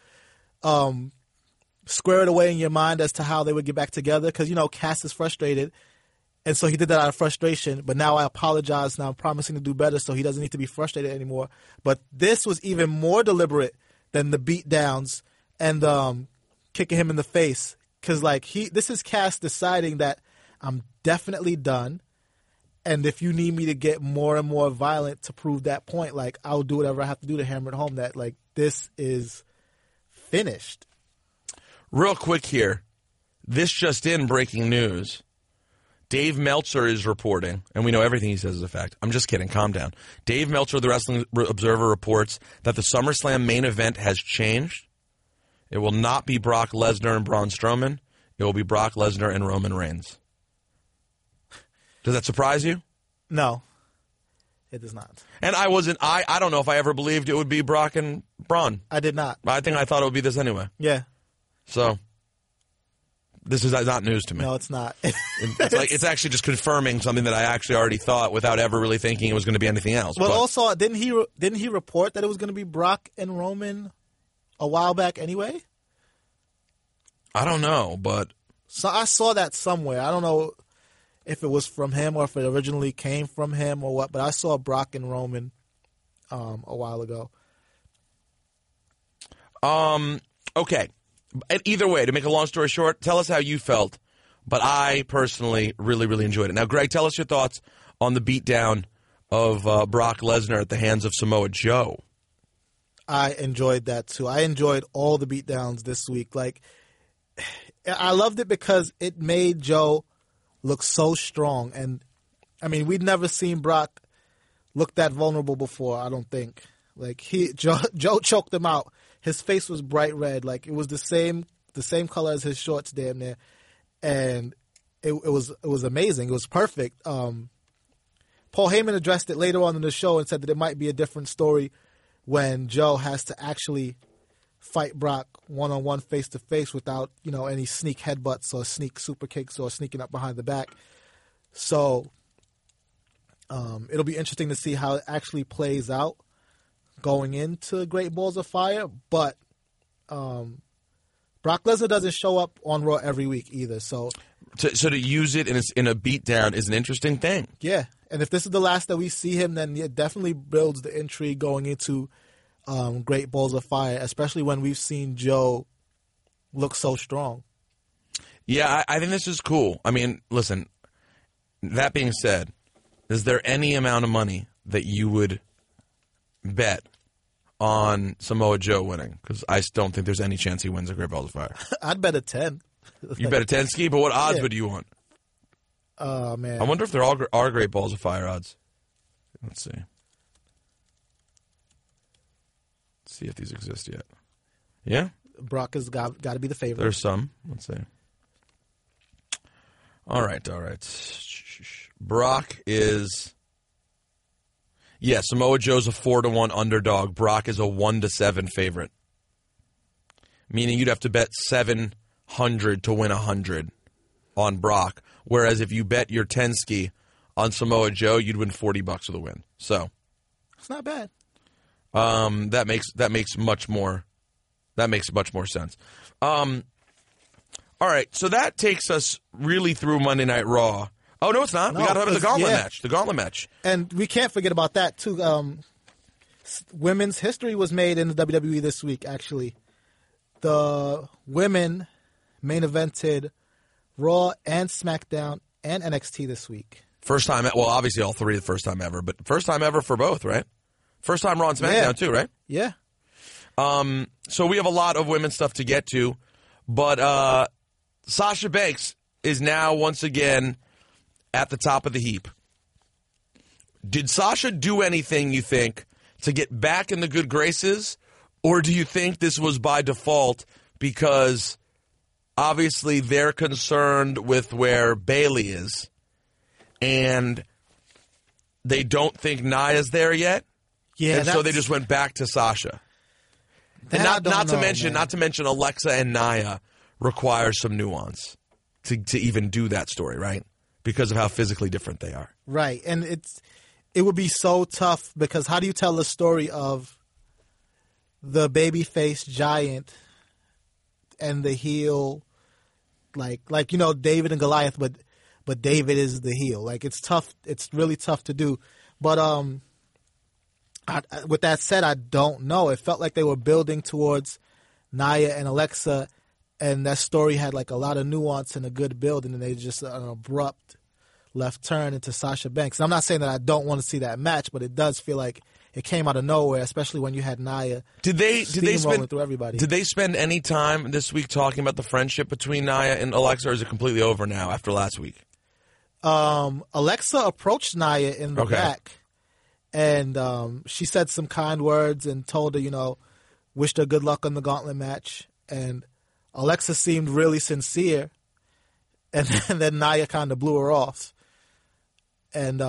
square it away in your mind as to how they would get back together. Because, you know, Cass is frustrated. And so he did that out of frustration. But now I apologize. Now I'm promising to do better, so he doesn't need to be frustrated anymore. But this was even more deliberate than the beatdowns and kicking him in the face. Because this is Cass deciding that I'm definitely done. And if you need me to get more and more violent to prove that point, I'll do whatever I have to do to hammer it home that, this is finished. Real quick here. This just in, breaking news. Dave Meltzer is reporting, and we know everything he says is a fact. I'm just kidding. Calm down. Dave Meltzer of the Wrestling Observer reports that the SummerSlam main event has changed. It will not be Brock Lesnar and Braun Strowman. It will be Brock Lesnar and Roman Reigns. Does that surprise you? No, it does not. And I don't know if I ever believed it would be Brock and Braun. I did not. I think I thought it would be this anyway. Yeah. So, this is not news to me. No, it's not. It's actually just confirming something that I actually already thought without ever really thinking it was going to be anything else. Well, also, didn't he report that it was going to be Brock and Roman a while back anyway? I don't know, but... So I saw that somewhere. I don't know if it was from him or if it originally came from him or what, but I saw Brock and Roman a while ago. Okay. Either way, to make a long story short, tell us how you felt, but I personally really, really enjoyed it. Now, Greg, tell us your thoughts on the beatdown of Brock Lesnar at the hands of Samoa Joe. I enjoyed that, too. I enjoyed all the beatdowns this week. I loved it because it made Joe look so strong. And, I mean, we'd never seen Brock look that vulnerable before, I don't think. Joe choked him out. His face was bright red. It was the same color as his shorts damn near. And it was amazing. It was perfect. Paul Heyman addressed it later on in the show and said that it might be a different story when Joe has to actually fight Brock one-on-one, face-to-face without, any sneak headbutts or sneak super kicks or sneaking up behind the back. So it'll be interesting to see how it actually plays out going into Great Balls of Fire. But Brock Lesnar doesn't show up on Raw every week either. So to use it in a beatdown is an interesting thing. Yeah. And if this is the last that we see him, then it definitely builds the intrigue going into Great Balls of Fire, especially when we've seen Joe look so strong. Yeah, I think this is cool. I mean, listen, that being said, is there any amount of money that you would bet on Samoa Joe winning? Because I don't think there's any chance he wins a Great Balls of Fire. I'd bet a 10. You bet a 10 ski, but what odds would you want? Man. I wonder if there are Great Balls of Fire odds. Let's see. Let's see if these exist yet. Yeah? Brock has got to be the favorite. There's some. Let's see. All right. Brock is... Yeah, Samoa Joe's a 4-1 underdog. Brock is a 1-7 favorite. Meaning you'd have to bet 700 to win 100 on Brock. Whereas if you bet your 10 ski on Samoa Joe, you'd win $40 for the win. So it's not bad. That makes much more sense. All right, so that takes us really through Monday Night Raw. Oh no, it's not. No, we got to have the gauntlet yeah. match. The gauntlet match. And we can't forget about that too. Women's history was made in the WWE this week. Actually, the women main evented Raw and SmackDown and NXT this week. First time, well, obviously all three the first time ever, but first time ever for both, right? First time Raw and SmackDown too, right? Yeah. So we have a lot of women's stuff to get to, but Sasha Banks is now once again at the top of the heap. Did Sasha do anything, you think, to get back in the good graces, or do you think this was by default because obviously they're concerned with where Bayley is, and they don't think Nia's there yet? Yeah, and so they just went back to Sasha. And not to mention Alexa and Nia require some nuance to even do that story, right? Because of how physically different they are. Right. And it would be so tough because how do you tell the story of the babyface giant and the heel like David and Goliath, but but David is the heel. Like, it's tough. It's really tough to do. But with that said, I don't know. It felt like they were building towards Nia and Alexa, and that story had like a lot of nuance and a good build, and then they just an abrupt left turn into Sasha Banks. And I'm not saying that I don't want to see that match, but it does feel like it came out of nowhere, especially when you had Nia steamrolling through everybody. Did they spend any time this week talking about the friendship between Nia and Alexa, or is it completely over now after last week? Alexa approached Nia in the back, and she said some kind words and told her, wished her good luck on the gauntlet match. And Alexa seemed really sincere, and then Nia kind of blew her off. And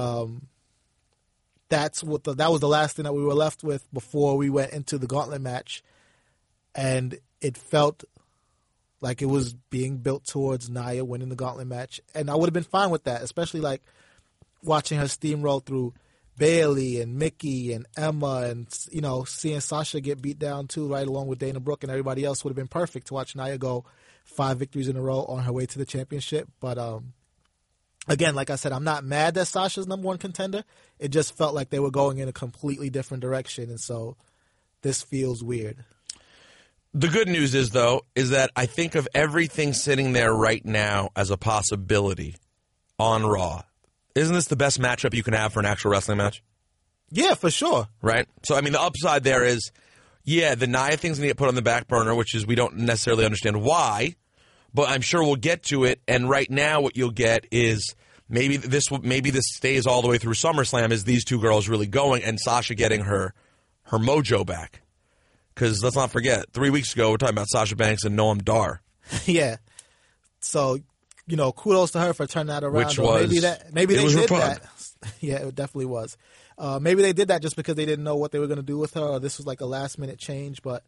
that was the last thing that we were left with before we went into the gauntlet match. And it felt like it was being built towards Nia winning the gauntlet match. And I would have been fine with that, especially like watching her steamroll through Bayley and Mickey and Emma, and seeing Sasha get beat down too, right along with Dana Brooke and everybody else, would have been perfect to watch Nia go 5 victories in a row on her way to the championship. But again, like I said, I'm not mad that Sasha's number one contender. It just felt like they were going in a completely different direction, and so this feels weird. The good news is, though, is that I think of everything sitting there right now as a possibility on Raw. Isn't this the best matchup you can have for an actual wrestling match? Yeah, for sure. Right? So, I mean, the upside there is, the Nia thing's going to get put on the back burner, which is we don't necessarily understand why, but I'm sure we'll get to it. And right now what you'll get is maybe this stays all the way through SummerSlam, is these two girls really going and Sasha getting her mojo back. Because let's not forget, 3 weeks ago, we're talking about Sasha Banks and Noam Dar. Yeah. So, kudos to her for turning that around. Which was, maybe they did Rapug. that. Yeah, it definitely was. Maybe they did that just because they didn't know what they were going to do with her, or this was like a last-minute change. But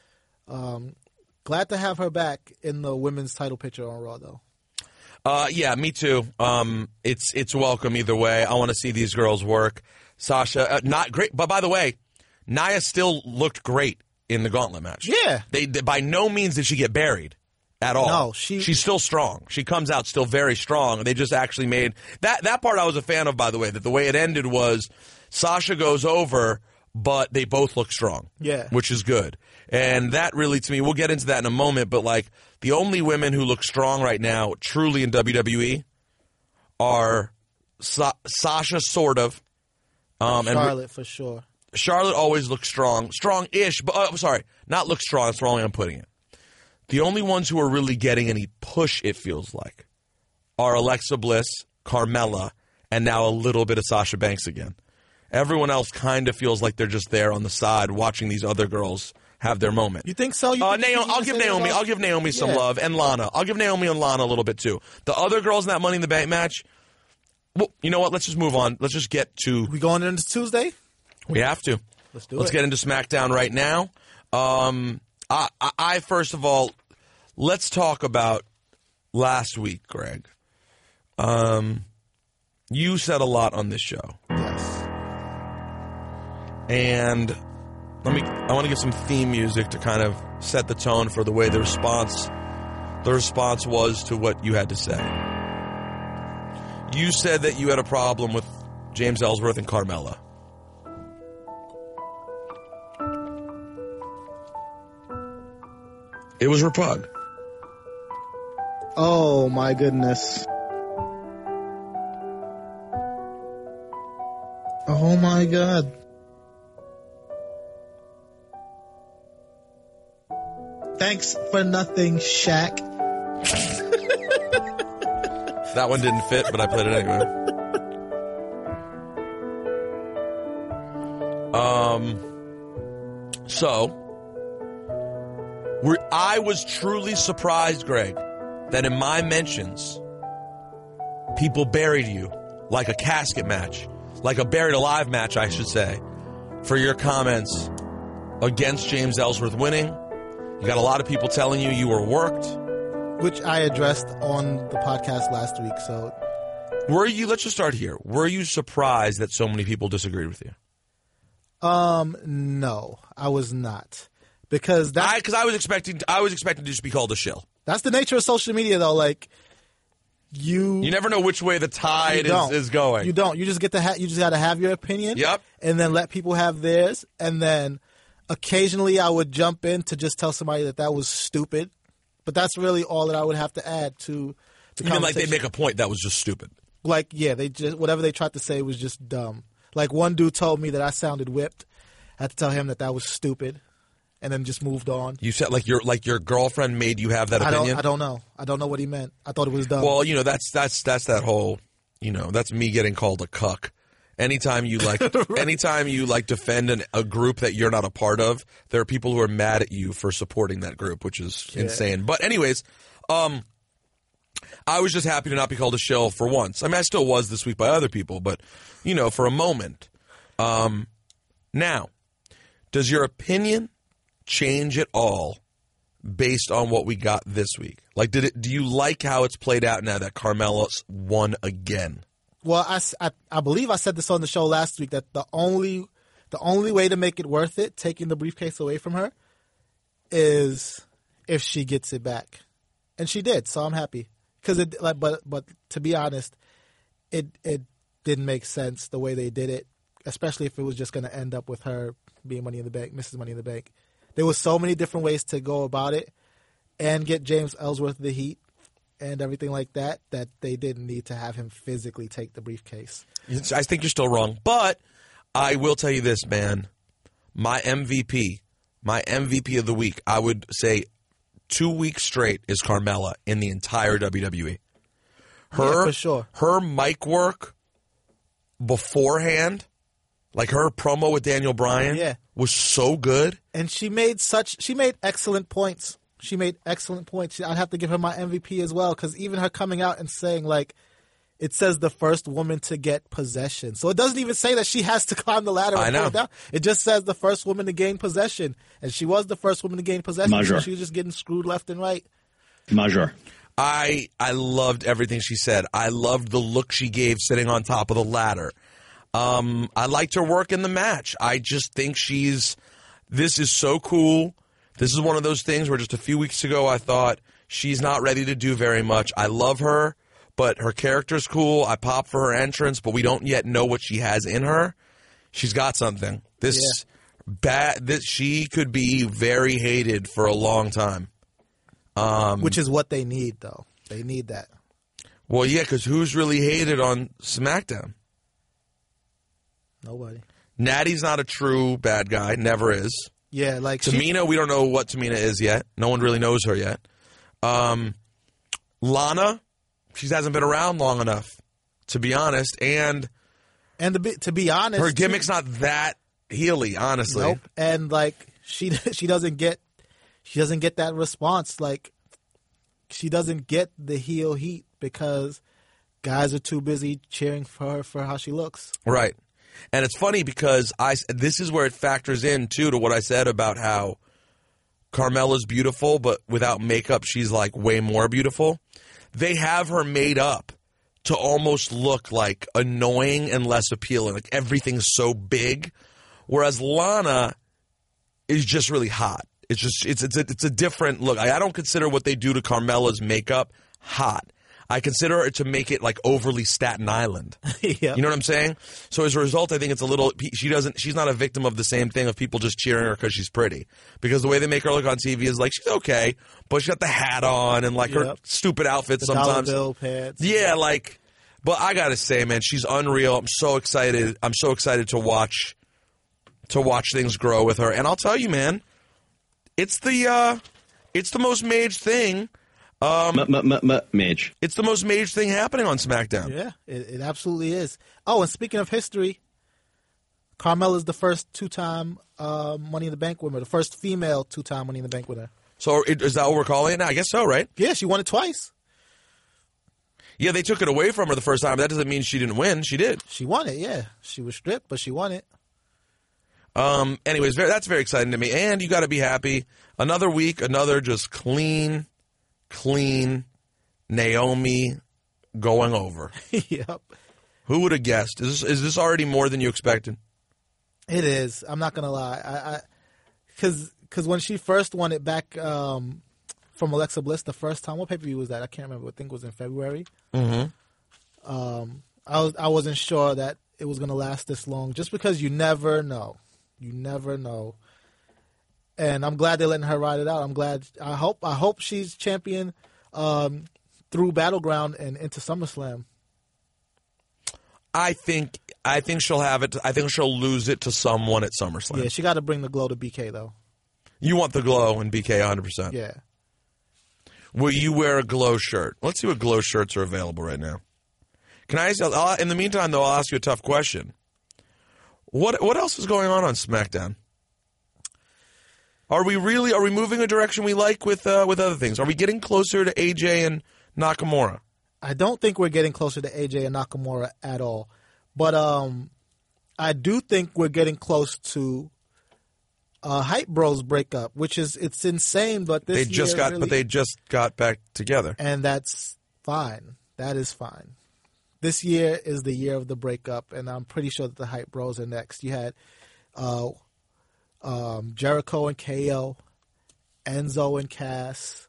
glad to have her back in the women's title picture on Raw, though. Yeah, me too. It's welcome either way. I want to see these girls work. Sasha, not great. But by the way, Nia still looked great in the gauntlet match. Yeah. They by no means did she get buried at all. No, she's still strong. She comes out still very strong. They just actually made that part I was a fan of, by the way, that the way it ended was Sasha goes over, but they both look strong. Yeah. Which is good. And that really, to me, we'll get into that in a moment, but like the only women who look strong right now, truly in WWE, are Sasha, sort of. Charlotte, for sure. Charlotte always looks strong. Strong-ish, but not look strong. That's the wrong way I'm putting it. The only ones who are really getting any push, it feels like, are Alexa Bliss, Carmella, and now a little bit of Sasha Banks again. Everyone else kind of feels like they're just there on the side watching these other girls have their moment. You think so? I'll give Naomi some love, and Lana. I'll give Naomi and Lana a little bit too. The other girls in that Money in the Bank match, well, you know what? Let's just move on. Let's just get to... We going into Tuesday? We have to. Let's get into SmackDown right now. I first of all, let's talk about last week, Greg. You said a lot on this show. Yes. And I want to give some theme music to kind of set the tone for the way the response was to what you had to say. You said that you had a problem with James Ellsworth and Carmella. It was Rapug. Oh my goodness. Oh my god. Thanks for nothing, Shaq. That one didn't fit, but I played it anyway. I was truly surprised, Greg, that in my mentions, people buried you like a casket match, like a buried alive match, I should say, for your comments against James Ellsworth winning. You got a lot of people telling you were worked. Which I addressed on the podcast last week, so... Let's just start here. Were you surprised that so many people disagreed with you? No, I was not. Because I was expecting to just be called a shill. That's the nature of social media, though. Like, You never know which way the tide is going. You don't. You just get to you just got to have your opinion. Yep. And then let people have theirs. And then occasionally I would jump in to just tell somebody that was stupid. But that's really all that I would have to add to the conversation. You mean like they make a point that was just stupid? Like, yeah, they just whatever they tried to say was just dumb. Like one dude told me that I sounded whipped. I had to tell him that was stupid. And then just moved on. You said like your girlfriend made you have that opinion? I don't know. I don't know what he meant. I thought it was dumb. Well, that's that whole, that's me getting called a cuck. Anytime you right. Defend a group that you're not a part of, there are people who are mad at you for supporting that group, which is insane. But anyways, I was just happy to not be called a shill for once. I mean, I still was this week by other people, but for a moment. Now, does your opinion change at all based on what we got this week? Like, do you like how it's played out now that Carmella's won again? Well, I believe I said this on the show last week that the only way to make it worth it, taking the briefcase away from her, is if she gets it back, and she did. So I'm happy because but to be honest, it didn't make sense the way they did it, especially if it was just going to end up with her being Money in the Bank, Mrs. Money in the Bank. There was so many different ways to go about it and get James Ellsworth the heat and everything like that they didn't need to have him physically take the briefcase. I think you're still wrong. But I will tell you this, man. My MVP of the week, I would say 2 weeks straight is Carmella in the entire WWE. For sure. Her mic work beforehand, like her promo with Daniel Bryan, was so good. And she made excellent points. I'd have to give her my MVP as well, because even her coming out and saying, like, it says the first woman to get possession. So it doesn't even say that she has to climb the ladder and pull it down. It just says the first woman to gain possession. And she was the first woman to gain possession. So she was just getting screwed left and right. Major. I loved everything she said. I loved the look she gave sitting on top of the ladder. I liked her work in the match. I just think this is so cool. This is one of those things where just a few weeks ago I thought she's not ready to do very much. I love her, but her character's cool. I pop for her entrance, but we don't yet know what she has in her. She's got something. She could be very hated for a long time. Which is what they need, though. They need that. Well, yeah, because who's really hated on SmackDown? Nobody. Natty's not a true bad guy. Never is. Yeah, like Tamina, we don't know what Tamina is yet. No one really knows her yet. Lana, she hasn't been around long enough, to be honest. And to be honest, her gimmick's not that heely, honestly. Nope. And like she doesn't get that response. Like she doesn't get the heel heat because guys are too busy cheering for her for how she looks. Right. And it's funny because this is where it factors in, too, to what I said about how Carmella's beautiful, but without makeup, she's, like, way more beautiful. They have her made up to almost look, like, annoying and less appealing. Like, everything's so big. Whereas Lana is just really hot. It's a different look. I don't consider what they do to Carmella's makeup hot. I consider it to make it like overly Staten Island. Yep. You know what I'm saying? So as a result, I think it's a little. She's not a victim of the same thing of people just cheering her because she's pretty. Because the way they make her look on TV is like she's okay, but she got the hat on and like her stupid outfits sometimes. Dollar bill pants. Yeah, like. But I gotta say, man, she's unreal. I'm so excited. I'm so excited to watch things grow with her. And I'll tell you, man, it's the most Mage thing. Mage. It's the most Mage thing happening on SmackDown. Yeah, it absolutely is. Oh, and speaking of history, Carmella's the first two-time Money in the Bank winner, the first female two-time Money in the Bank winner. So is that what we're calling it now? I guess so, right? Yeah, she won it twice. Yeah, they took it away from her the first time. That doesn't mean she didn't win. She did. She won it, yeah. She was stripped, but she won it. Anyways, that's very exciting to me. And you got to be happy. Another week, another just clean Naomi going over. Yep. Who would have guessed? Is this already more than you expected? It is. I'm not gonna lie. Because when she first won it back, from Alexa Bliss the first time. What pay-per-view was that? I can't remember. I think it was in February. I wasn't sure that it was going to last this long, just because you never know. You never know. And I'm glad they're letting her ride it out. I hope she's champion through Battleground and into SummerSlam. I think she'll have it. I think she'll lose it to someone at SummerSlam. Yeah, she got to bring the glow to BK though. You want the glow in BK 100%. Yeah. Will you wear a glow shirt? Let's see what glow shirts are available right now. Can I ask, in the meantime, though, I'll ask you a tough question. What else is going on SmackDown? Are we moving a direction we like with other things? Are we getting closer to AJ and Nakamura? I don't think we're getting closer to AJ and Nakamura at all. But I do think we're getting close to Hype Bros breakup, which it's insane, but they just got back together. And that's fine. That is fine. This year is the year of the breakup, and I'm pretty sure that the Hype Bros are next. You had Jericho and KO, Enzo and Cass.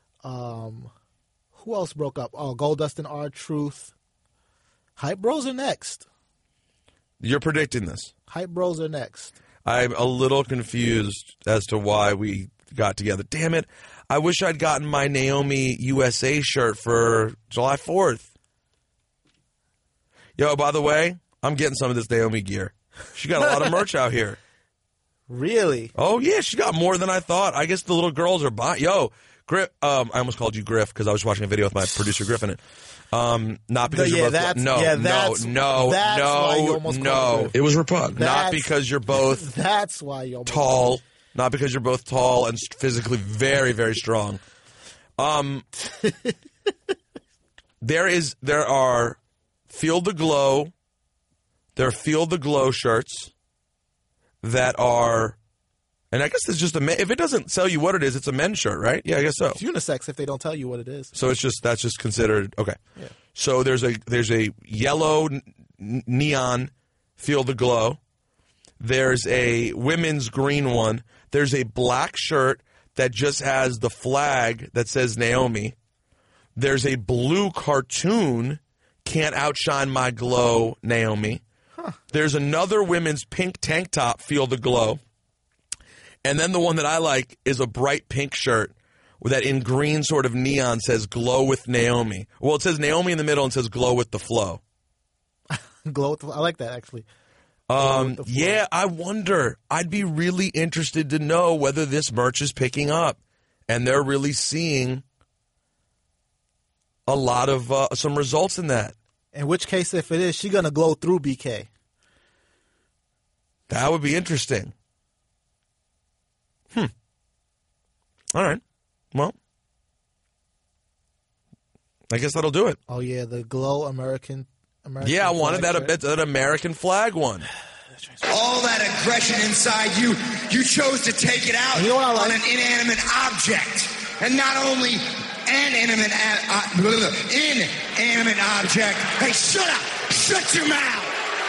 Who else broke up? Oh, Goldust and R-Truth. Hype Bros are next. You're predicting this. Hype Bros are next. I'm a little confused as to why we got together. Damn it. I wish I'd gotten my Naomi USA shirt for July 4th. Yo, by the way, I'm getting some of this Naomi gear. She got a lot of merch out here. Really? Oh, yeah. She got more than I thought. I guess the little girls are buying. Yo, Griff. I almost called you Griff because I was watching a video with my producer Griff in it. Not because you're both. No. It was Rapug. Not because you're both. That's why you're tall. Not because you're both tall and physically very, very strong. There are Feel the Glow. There are Feel the Glow shirts that are. And I guess it's just if it doesn't tell you what it is, it's a men's shirt, right? Yeah, I guess so. It's unisex if they don't tell you what it is. So that's just considered okay. Yeah. So there's a yellow neon Feel the Glow. There's a women's green one. There's a black shirt that just has the flag that says Naomi. There's a blue cartoon Can't Outshine My Glow Naomi. Huh. There's another women's pink tank top Feel the Glow. And then the one that I like is a bright pink shirt that in green sort of neon says Glow with Naomi. Well, it says Naomi in the middle and says Glow with the Flow. Glow with the Flow. I like that, actually. Yeah, I wonder. I'd be really interested to know whether this merch is picking up and they're really seeing a lot of some results in that. In which case, if it is, she's going to glow through BK. That would be interesting. All right. Well, I guess that'll do it. Oh, yeah, the Glow American yeah, I wanted that American flag one. All that aggression inside you chose to take it out on an inanimate object. And not only an inanimate object. Hey, shut up! Shut your mouth!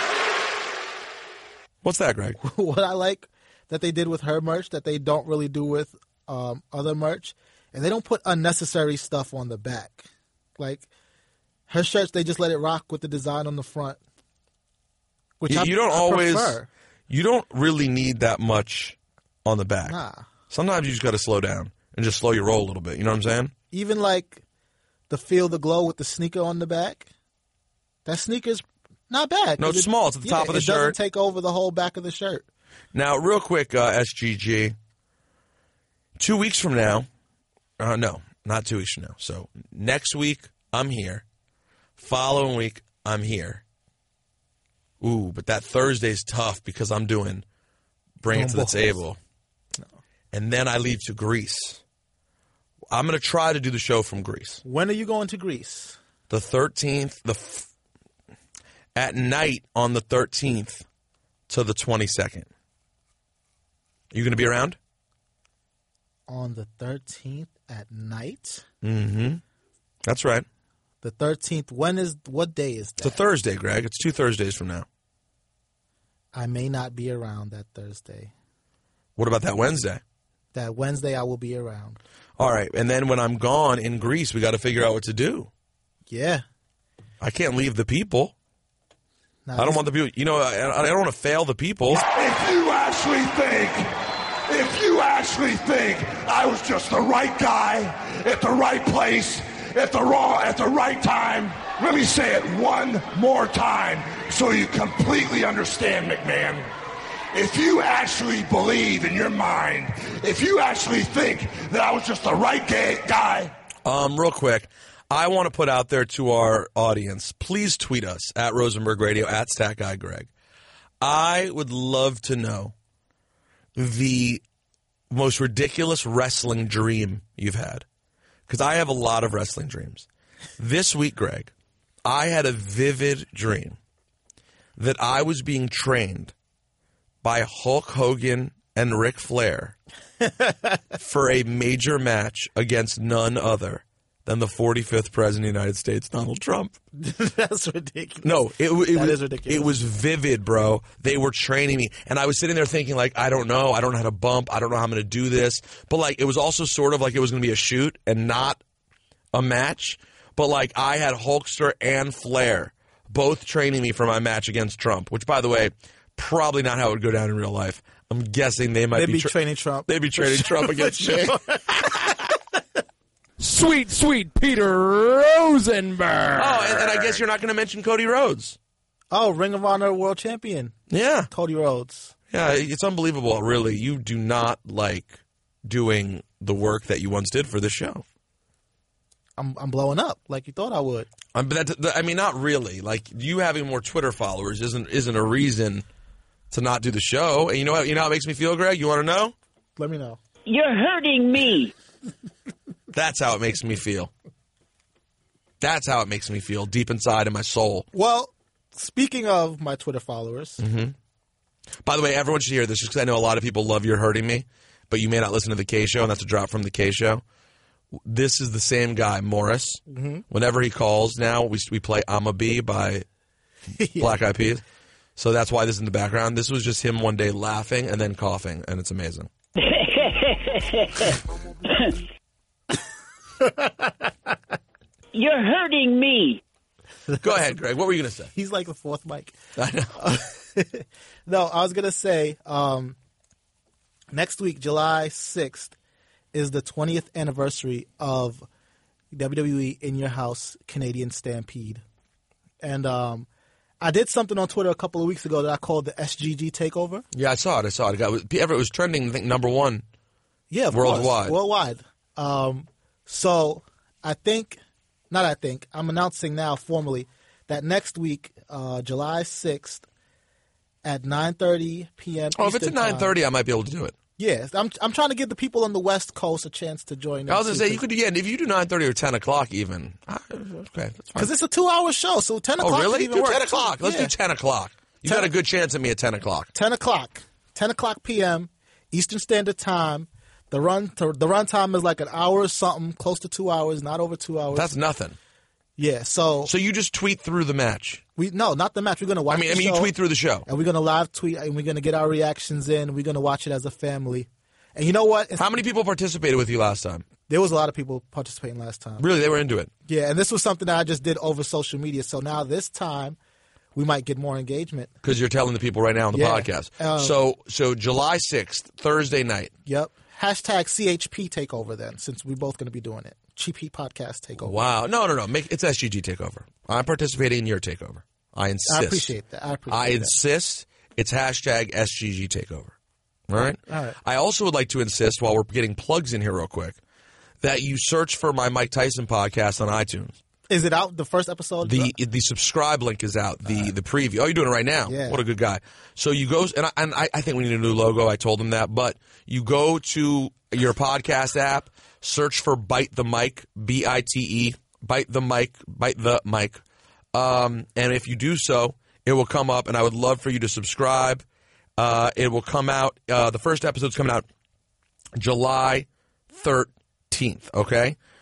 What's that, Greg? What I like that they did with her merch that they don't really do with other merch, and they don't put unnecessary stuff on the back. Like her shirts, they just let it rock with the design on the front. Which I prefer. You don't really need that much on the back. Nah. Sometimes you just got to slow down and just slow your roll a little bit. You know what I'm saying? Even like the Feel the Glow with the sneaker on the back. That sneaker's not bad. No, it's small. It's at the top of the shirt. It doesn't take over the whole back of the shirt. Now, real quick, SGG. 2 weeks from now, no, not 2 weeks from now. So next week, I'm here. Following week, I'm here. Ooh, but that Thursday's tough because I'm doing Bring It to the Table. No. And then I leave to Greece. I'm going to try to do the show from Greece. When are you going to Greece? The 13th, at night on the 13th to the 22nd. Are you going to be around? On the 13th at night? Mm-hmm. That's right. The 13th, what day is that? It's a Thursday, Greg. It's 2 Thursdays from now. I may not be around that Thursday. What about that Wednesday? That Wednesday I will be around. All right, and then when I'm gone in Greece, we got to figure out what to do. Yeah. I can't leave the people. Nah, I don't want the people. You know, I don't want to fail the people. If you actually think I was just the right guy at the right place at the right time, let me say it one more time so you completely understand, McMahon. If you actually believe in your mind, if you actually think that I was just the right guy. Real quick, I want to put out there to our audience, please tweet us at Rosenberg Radio, at Stat Guy Greg. I would love to know the most ridiculous wrestling dream you've had. Because I have a lot of wrestling dreams. This week, Greg, I had a vivid dream that I was being trained by Hulk Hogan and Ric Flair for a major match against none other than the 45th President of the United States, Donald Trump. That's ridiculous. No, that is ridiculous. It was vivid, bro. They were training me, and I was sitting there thinking, like, I don't know how to bump, I don't know how I'm going to do this, but like, it was also sort of like it was going to be a shoot and not a match, but like, I had Hulkster and Flair both training me for my match against Trump, which, by the way, probably not how it would go down in real life. I'm guessing they'd be training Trump. They'd be training Trump against me. Sweet Peter Rosenberg. Oh, and I guess you're not going to mention Cody Rhodes. Oh, Ring of Honor World Champion. Yeah. Cody Rhodes. Yeah, it's unbelievable, really. You do not like doing the work that you once did for the show. I'm blowing up like you thought I would. I mean, not really. Like, you having more Twitter followers isn't a reason to not do the show. And you know how it makes me feel, Greg? You want to know? Let me know. You're hurting me. That's how it makes me feel. That's how it makes me feel deep inside in my soul. Well, speaking of my Twitter followers. Mm-hmm. By the way, everyone should hear this just because I know a lot of people love You're Hurting Me, but you may not listen to the K Show, and that's a drop from the K Show. This is the same guy, Morris. Mm-hmm. Whenever he calls now, we play I'm a Bee by Black Eyed Peas. So that's why this is in the background. This was just him one day laughing and then coughing, and it's amazing. You're hurting me. Go ahead, Greg. What were you going to say? He's like the fourth mic. I know. No, I was going to say next week, July 6th, is the 20th anniversary of WWE In Your House Canadian Stampede. And I did something on Twitter a couple of weeks ago that I called the SGG Takeover. Yeah, I saw it. It was trending, I think, number one. Yeah, of worldwide. Course, worldwide. So I'm announcing now formally that next week, July 6th at 9:30 p.m. Oh, if it's at 9:30, I might be able to do it. Yes, I'm trying to give the people on the West Coast a chance to join. I was going to say, you could, if you do 9:30 or 10 o'clock even. Okay, that's fine. Because it's a 2-hour show, so 10 o'clock. Oh, really? Even work. 10 o'clock. Let's do 10 o'clock. You got a good chance at me at 10 o'clock. 10 o'clock. 10 o'clock p.m. Eastern Standard Time. The run time is like an hour or something, close to 2 hours, not over 2 hours. That's nothing. Yeah, so you just tweet through the match. No, not the match. We're going to watch the show. you tweet through the show. And we're going to live tweet, and we're going to get our reactions in. We're going to watch it as a family. And you know what? How many people participated with you last time? There was a lot of people participating last time. Really? They were into it? Yeah, and this was something that I just did over social media. So now this time, we might get more engagement. Because you're telling the people right now on the podcast. So July 6th, Thursday night. Yep. Hashtag CHP Takeover then, since we're both going to be doing it. Cheap Heat Podcast Takeover. Wow. No. It's SGG Takeover. I'm participating in your takeover. I insist. I appreciate that. I insist. It's hashtag SGG Takeover. All right? All right. I also would like to insist, while we're getting plugs in here real quick, that you search for my Mike Tyson podcast on iTunes. Is it out, the first episode? The subscribe link is out, the preview. Oh, you're doing it right now? Yeah. What a good guy. So you go, and I think we need a new logo. I told him that. But you go to your podcast app, search for Bite the Mic, B-I-T-E, Bite the Mic. And if you do so, it will come up, and I would love for you to subscribe. It will come out, the first episode's coming out July 13th, okay?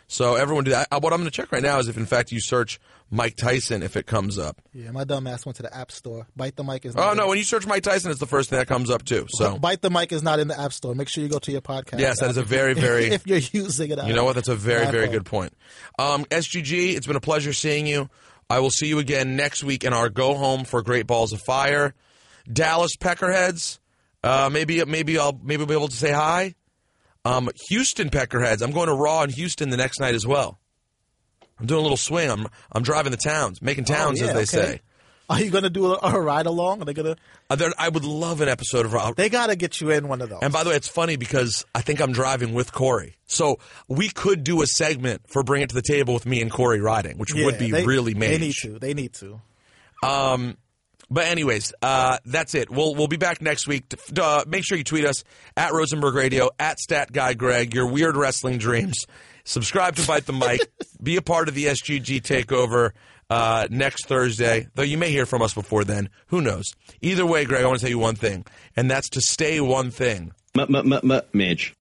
So everyone do that. What I'm going to check right now is if, in fact, you search Mike Tyson, if it comes up. Yeah, my dumb ass went to the App Store. Bite the Mic is. Oh no! When you search Mike Tyson, it's the first thing that comes up too. So Bite the Mic is not in the App Store. Make sure you go to your podcast. Yes, that is a very, very. if you're using it, you know what? That's a very, very good point. SGG, it's been a pleasure seeing you. I will see you again next week in our go home for Great Balls of Fire. Dallas Peckerheads. Maybe we'll be able to say hi. Houston Peckerheads. I'm going to Raw in Houston the next night as well. I'm doing a little swing. I'm driving the towns, making towns, as they say. Are you going to do a ride along? Are they going to? I would love an episode of Raw. They got to get you in one of those. And by the way, it's funny because I think I'm driving with Corey. So we could do a segment for Bring It to the Table with me and Corey riding, which would be really major. They need to. But anyways, that's it. We'll be back next week. Make sure you tweet us at Rosenberg Radio, at Stat Guy Greg, your weird wrestling dreams. Subscribe to Bite the Mic. Be a part of the SGG takeover next Thursday, though you may hear from us before then. Who knows? Either way, Greg, I want to tell you one thing, and that's to stay one thing. Midge.